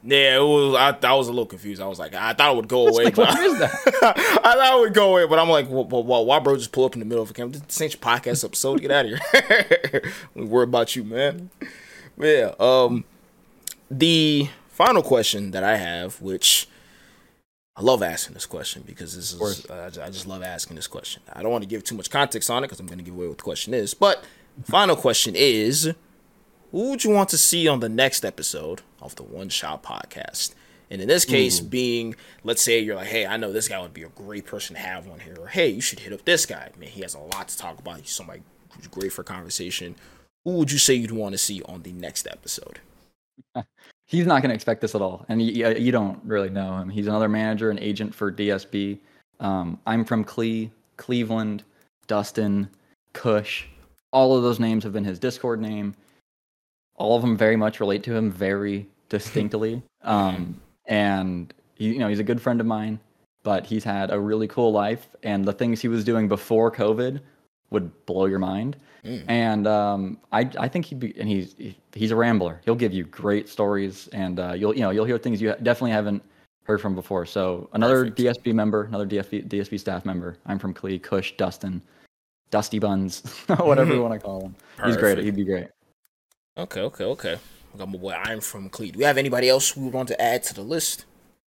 Yeah, it was. I, I was a little confused. I was like, I thought it would go away. Like, but what is that? I thought it would go away, but I'm like, well, well, well, why, bro? Just pull up in the middle of a camera. This ain't your podcast episode. Get out of here. We worry about you, man. But yeah. Um, the final question that I have, which I love asking this question because this is uh, I just love asking this question. I don't want to give too much context on it because I'm going to give away what the question is. But final question is, who would you want to see on the next episode of the One Shot Podcast? And in this case, Ooh. being, let's say you're like, hey, I know this guy would be a great person to have on here. Or, hey, you should hit up this guy. Man, he has a lot to talk about. He's somebody who's great for conversation. Who would you say you'd want to see on the next episode? He's not going to expect this at all. And you, you don't really know him. He's another manager and agent for D S B. Um, I'm from Cle, Cleveland, Dustin, Kush. All of those names have been his Discord name. All of them very much relate to him very distinctly. Um, and, he, you know, he's a good friend of mine, but he's had a really cool life. And the things he was doing before COVID would blow your mind. Mm. And um, I I think he'd be, and he's he's a rambler. He'll give you great stories, and uh, you'll you know you'll hear things you definitely haven't heard from before. So another Perfect. D S B member, another D S B D S B staff member. I'm from Cle, Kush, Dustin, Dusty Buns, whatever mm-hmm. you want to call him. Perfect. He's great. He'd be great. Okay, okay, okay. I got my boy. I'm from Cle. Do we have anybody else we want to add to the list?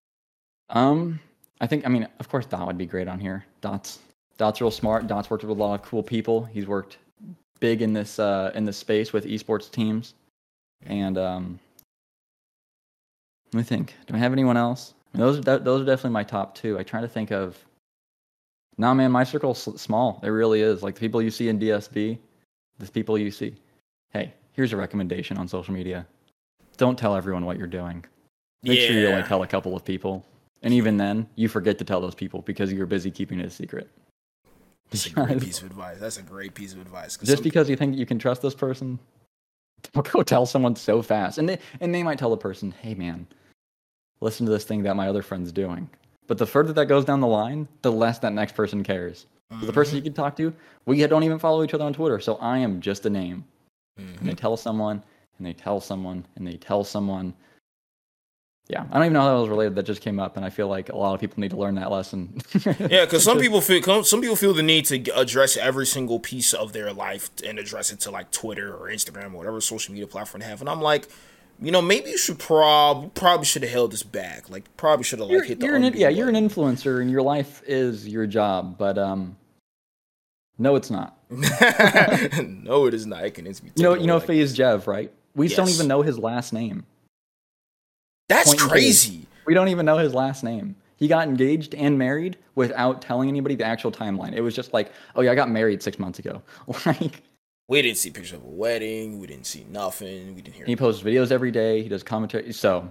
Um, I think I mean of course Dot would be great on here. Dot's Dot's real smart. Dot's worked with a lot of cool people. He's worked big in this uh, in this space with esports teams, and um, let me think. Do I have anyone else? I mean, those are that, those are definitely my top two. I try to think of. Nah, man, my circle's small. It really is. Like the people you see in D S B, the people you see. Hey, here's a recommendation on social media: don't tell everyone what you're doing. Make yeah. sure you only tell a couple of people, and even then, you forget to tell those people because you're busy keeping it a secret. That's a great piece of advice. That's a great piece of advice. Just some... because you think you can trust this person, don't go tell someone so fast. And they and they might tell the person, hey man, listen to this thing that my other friend's doing. But the further that goes down the line, the less that next person cares. Mm-hmm. The person you can talk to, we don't even follow each other on Twitter, so I am just a name. Mm-hmm. And they tell someone, and they tell someone, and they tell someone. Yeah, I don't even know how that was related. That just came up, and I feel like a lot of people need to learn that lesson. Yeah, because some people feel some people feel the need to address every single piece of their life and address it to like Twitter or Instagram or whatever social media platform they have. And I'm like, you know, maybe you should prob probably should have held this back. Like, probably should have like you're, hit the you're an, yeah, button. You're an influencer, and your life is your job. But um, no, it's not. No, it is not. It can be you know, you know, like FaZe Jev, right? We yes. don't even know his last name. That's crazy. We don't even know his last name. He got engaged and married without telling anybody the actual timeline. It was just like, oh yeah, I got married six months ago. Like, we didn't see pictures of a wedding. We didn't see nothing. We didn't hear. He posts videos every day. He does commentary. So,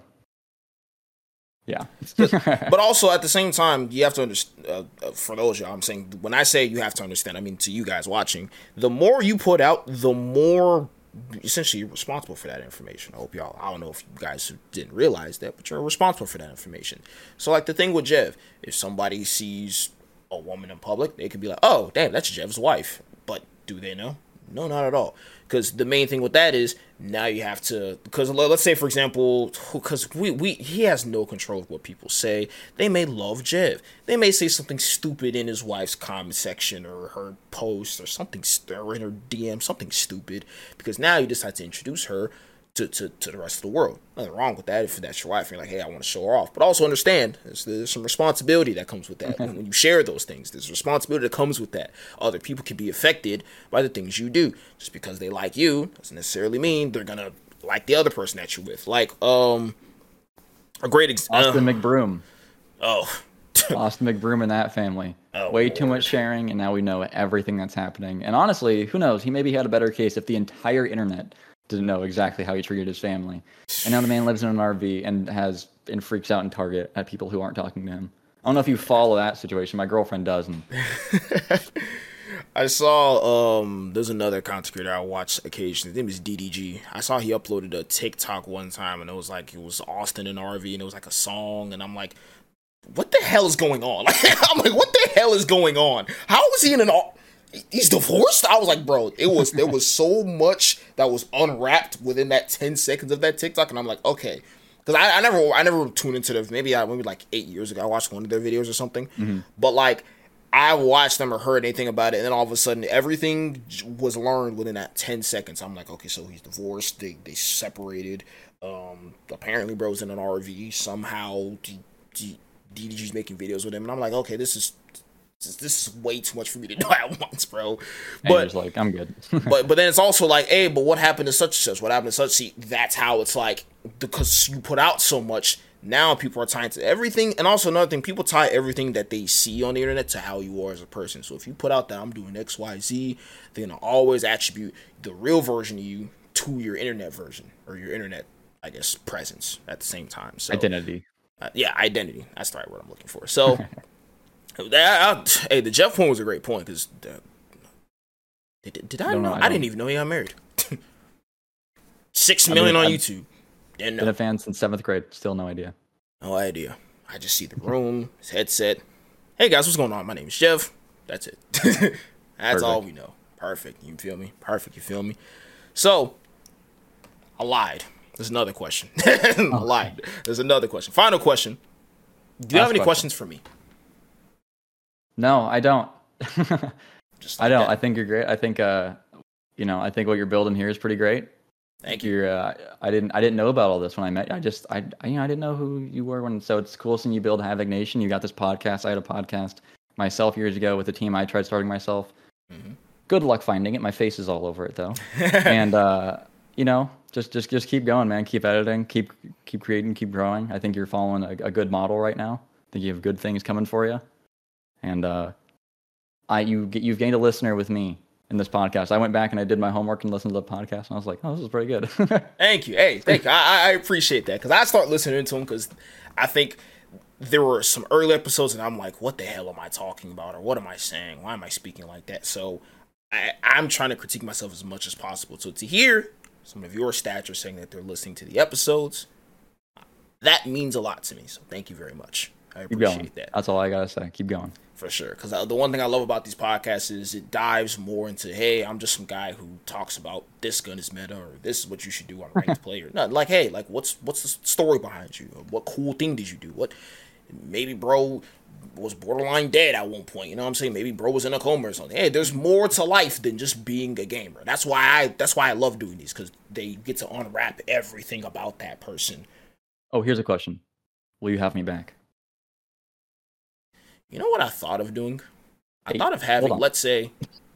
yeah. But also at the same time, you have to understand. Uh, for those y'all, I'm saying when I say you have to understand, I mean to you guys watching. The more you put out, the more. Essentially, you're responsible for that information. I hope y'all, I don't know if you guys didn't realize that, but you're responsible for that information. So, like the thing with Jev, if somebody sees a woman in public, they could be like, oh, damn, that's Jev's wife. But do they know? No, not at all. Because the main thing with that is now you have to, because let's say, for example, because we, we he has no control of what people say. They may love Jev. They may say something stupid in his wife's comment section or her post or something, or in her D M, something stupid. Because now you decide to introduce her to, to, to the rest of the world. Nothing wrong with that if that's your wife. You're like, hey, I want to show her off. But also understand there's, there's some responsibility that comes with that. Mm-hmm. When, when you share those things, there's responsibility that comes with that. Other people can be affected by the things you do. Just because they like you doesn't necessarily mean they're going to like the other person that you're with. Like, um, a great example. Austin uh, McBroom. Oh. Austin McBroom and that family. Oh, Way Lord. too much sharing, and now we know everything that's happening. And honestly, who knows? He maybe had a better case if the entire internet didn't know exactly how he treated his family. And now the man lives in an R V and has and freaks out in Target at people who aren't talking to him. I don't know if you follow that situation. My girlfriend does. And I saw um there's another content creator I watch occasionally. His name is D D G. I saw he uploaded a TikTok one time and it was like it was Austin in an R V and it was like a song and I'm like, what the hell is going on? Like, I'm like, what the hell is going on? How is he in an R V? He's divorced? I was like, bro, it was there was so much that was unwrapped within that ten seconds of that TikTok, and I'm like, okay, because I, I never I never tuned into the maybe I maybe like eight years ago I watched one of their videos or something, Mm-hmm. but like I watched them or heard anything about it, and then all of a sudden everything was learned within that ten seconds. I'm like, okay, so he's divorced, they they separated. Um, apparently, bro's in an R V somehow. D- D- DDG's making videos with him, and I'm like, okay, this is. This is way too much for me to know at once, bro. But just like I'm good. but but then it's also like, hey, but what happened to such and such? What happened to such? See, that's how it's like because you put out so much. Now people are tying to everything, and also another thing, people tie everything that they see on the internet to how you are as a person. So if you put out that I'm doing X, Y, Z, they're gonna always attribute the real version of you to your internet version or your internet, I guess, presence at the same time. So Identity. uh, yeah, identity. That's the right word I'm looking for. So. That, I, hey, the Jeff point was a great point because uh, did, did I, I know? know? I, I didn't even know he got married. Six million I mean, on I've YouTube. Didn't know. Been a fan since seventh grade. Still no idea. No idea. I just see the room, his headset. Hey guys, what's going on? My name is Jeff. That's it. That's Perfect. All we know. Perfect. You feel me? Perfect. You feel me? So, I lied. There's another question. I lied. There's another question. Final question. Do you Last have any question. questions for me? No, I don't. Just like I don't. That. I think you're great. I think, uh, you know, I think what you're building here is pretty great. Thank you. You're, uh, I didn't, I didn't know about all this when I met you. I just, I, I, you know, I didn't know who you were when. So it's cool seeing you build Havoc Nation. You got this podcast. I had a podcast myself years ago with a team. I tried starting myself. Mm-hmm. Good luck finding it. My face is all over it though. and uh, you know, just, just, just keep going, man. Keep editing. Keep, keep creating. Keep growing. I think you're following a, a good model right now. I think you have good things coming for you. And uh, I you you've gained a listener with me in this podcast. I went back and I did my homework and listened to the podcast, and I was like, "Oh, this is pretty good." Thank you. Hey, thank you. I, I appreciate that because I start listening to them because I think there were some early episodes, and I'm like, "What the hell am I talking about? Or what am I saying? Why am I speaking like that?" So I, I'm trying to critique myself as much as possible. So to hear some of your stats are saying that they're listening to the episodes, that means a lot to me. So thank you very much. I appreciate that. That's all I gotta say. Keep going. For sure. Because the one thing I love about these podcasts is it dives more into, hey, I'm just some guy who talks about this gun is meta or this is what you should do on a ranked player. No, like, hey, like, what's what's the story behind you? What cool thing did you do? What maybe bro was borderline dead at one point. You know what I'm saying? Maybe bro was in a coma or something. Hey, there's more to life than just being a gamer. That's why I that's why I love doing these because they get to unwrap everything about that person. Oh, here's a question. Will you have me back? You know what I thought of doing? I hey, thought of having, let's say,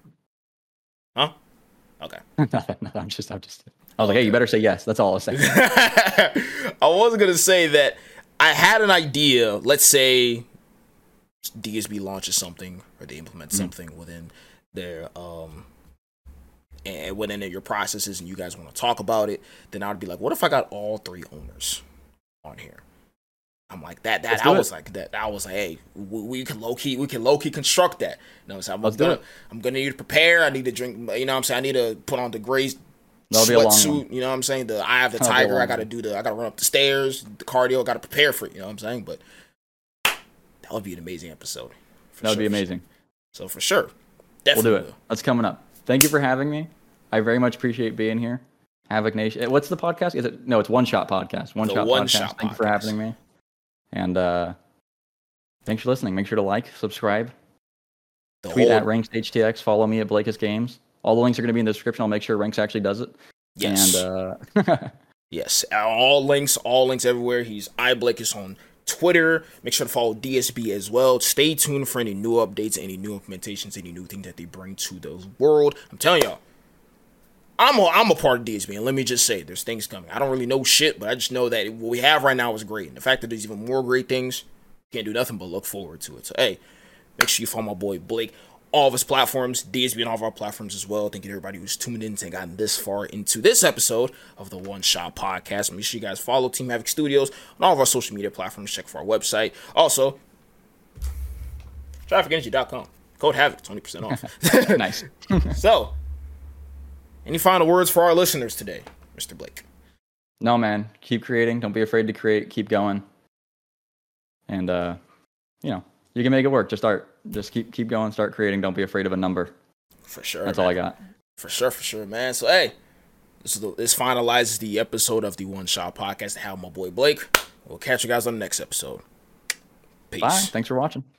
huh? Okay. no, no, I'm just, I'm just. I was like, hey, you better say yes. That's all I was saying. I wasn't gonna say that. I had an idea. Let's say D S B launches something, or they implement mm-hmm. something within their um, and within your processes, and you guys want to talk about it. Then I would be like, what if I got all three owners on here? I'm like that. That I was it. like that. I was like, hey, we, we can low key, we can low key construct that. You know, so I'm Let's gonna, do it. I'm gonna need to prepare. I need to drink. You know, what I'm saying I need to put on the gray sweatsuit. You know, what I'm saying the Eye of the That'll Tiger. I got to do the. I got to run up the stairs. The cardio. I got to prepare for it. You know what I'm saying? But that would be an amazing episode. That would sure, be amazing. Sure. So for sure, definitely we'll do it. That's coming up. Thank you for having me. I very much appreciate being here. Havoc Nation. What's the podcast? Is it no? It's One Shot Podcast. One the Shot One Podcast. Shot Thank podcast. you for having me. And uh, thanks for listening. Make sure to like, subscribe, the tweet whole... at Ranks H T X. Follow me at Blakest Games. All the links are going to be in the description. I'll make sure Ranks actually does it. Yes. And, uh... yes. All links, all links everywhere. He's iBlakest on Twitter. Make sure to follow D S B as well. Stay tuned for any new updates, any new implementations, any new things that they bring to the world. I'm telling y'all. I'm a, I'm a part of D S B, and let me just say, there's things coming. I don't really know shit, but I just know that what we have right now is great. And the fact that there's even more great things, can't do nothing but look forward to it. So, hey, make sure you follow my boy Blake. All of his platforms, D S B on all of our platforms as well. Thank you to everybody who's tuned in and gotten this far into this episode of the One Shot Podcast. Make sure you guys follow Team Havoc Studios on all of our social media platforms. Check for our website. Also, traffic energy dot com. Code Havoc, twenty percent off. Nice. So, any final words for our listeners today, Mister Blake? No, man. Keep creating. Don't be afraid to create. Keep going. And, uh, you know, you can make it work. Just start. Just keep keep going. Start creating. Don't be afraid of a number. For sure. That's man. all I got. For sure, for sure, man. So, hey, This, is the, this finalizes the episode of the One Shot Podcast. How my boy Blake. We'll catch you guys on the next episode. Peace. Bye. Thanks for watching.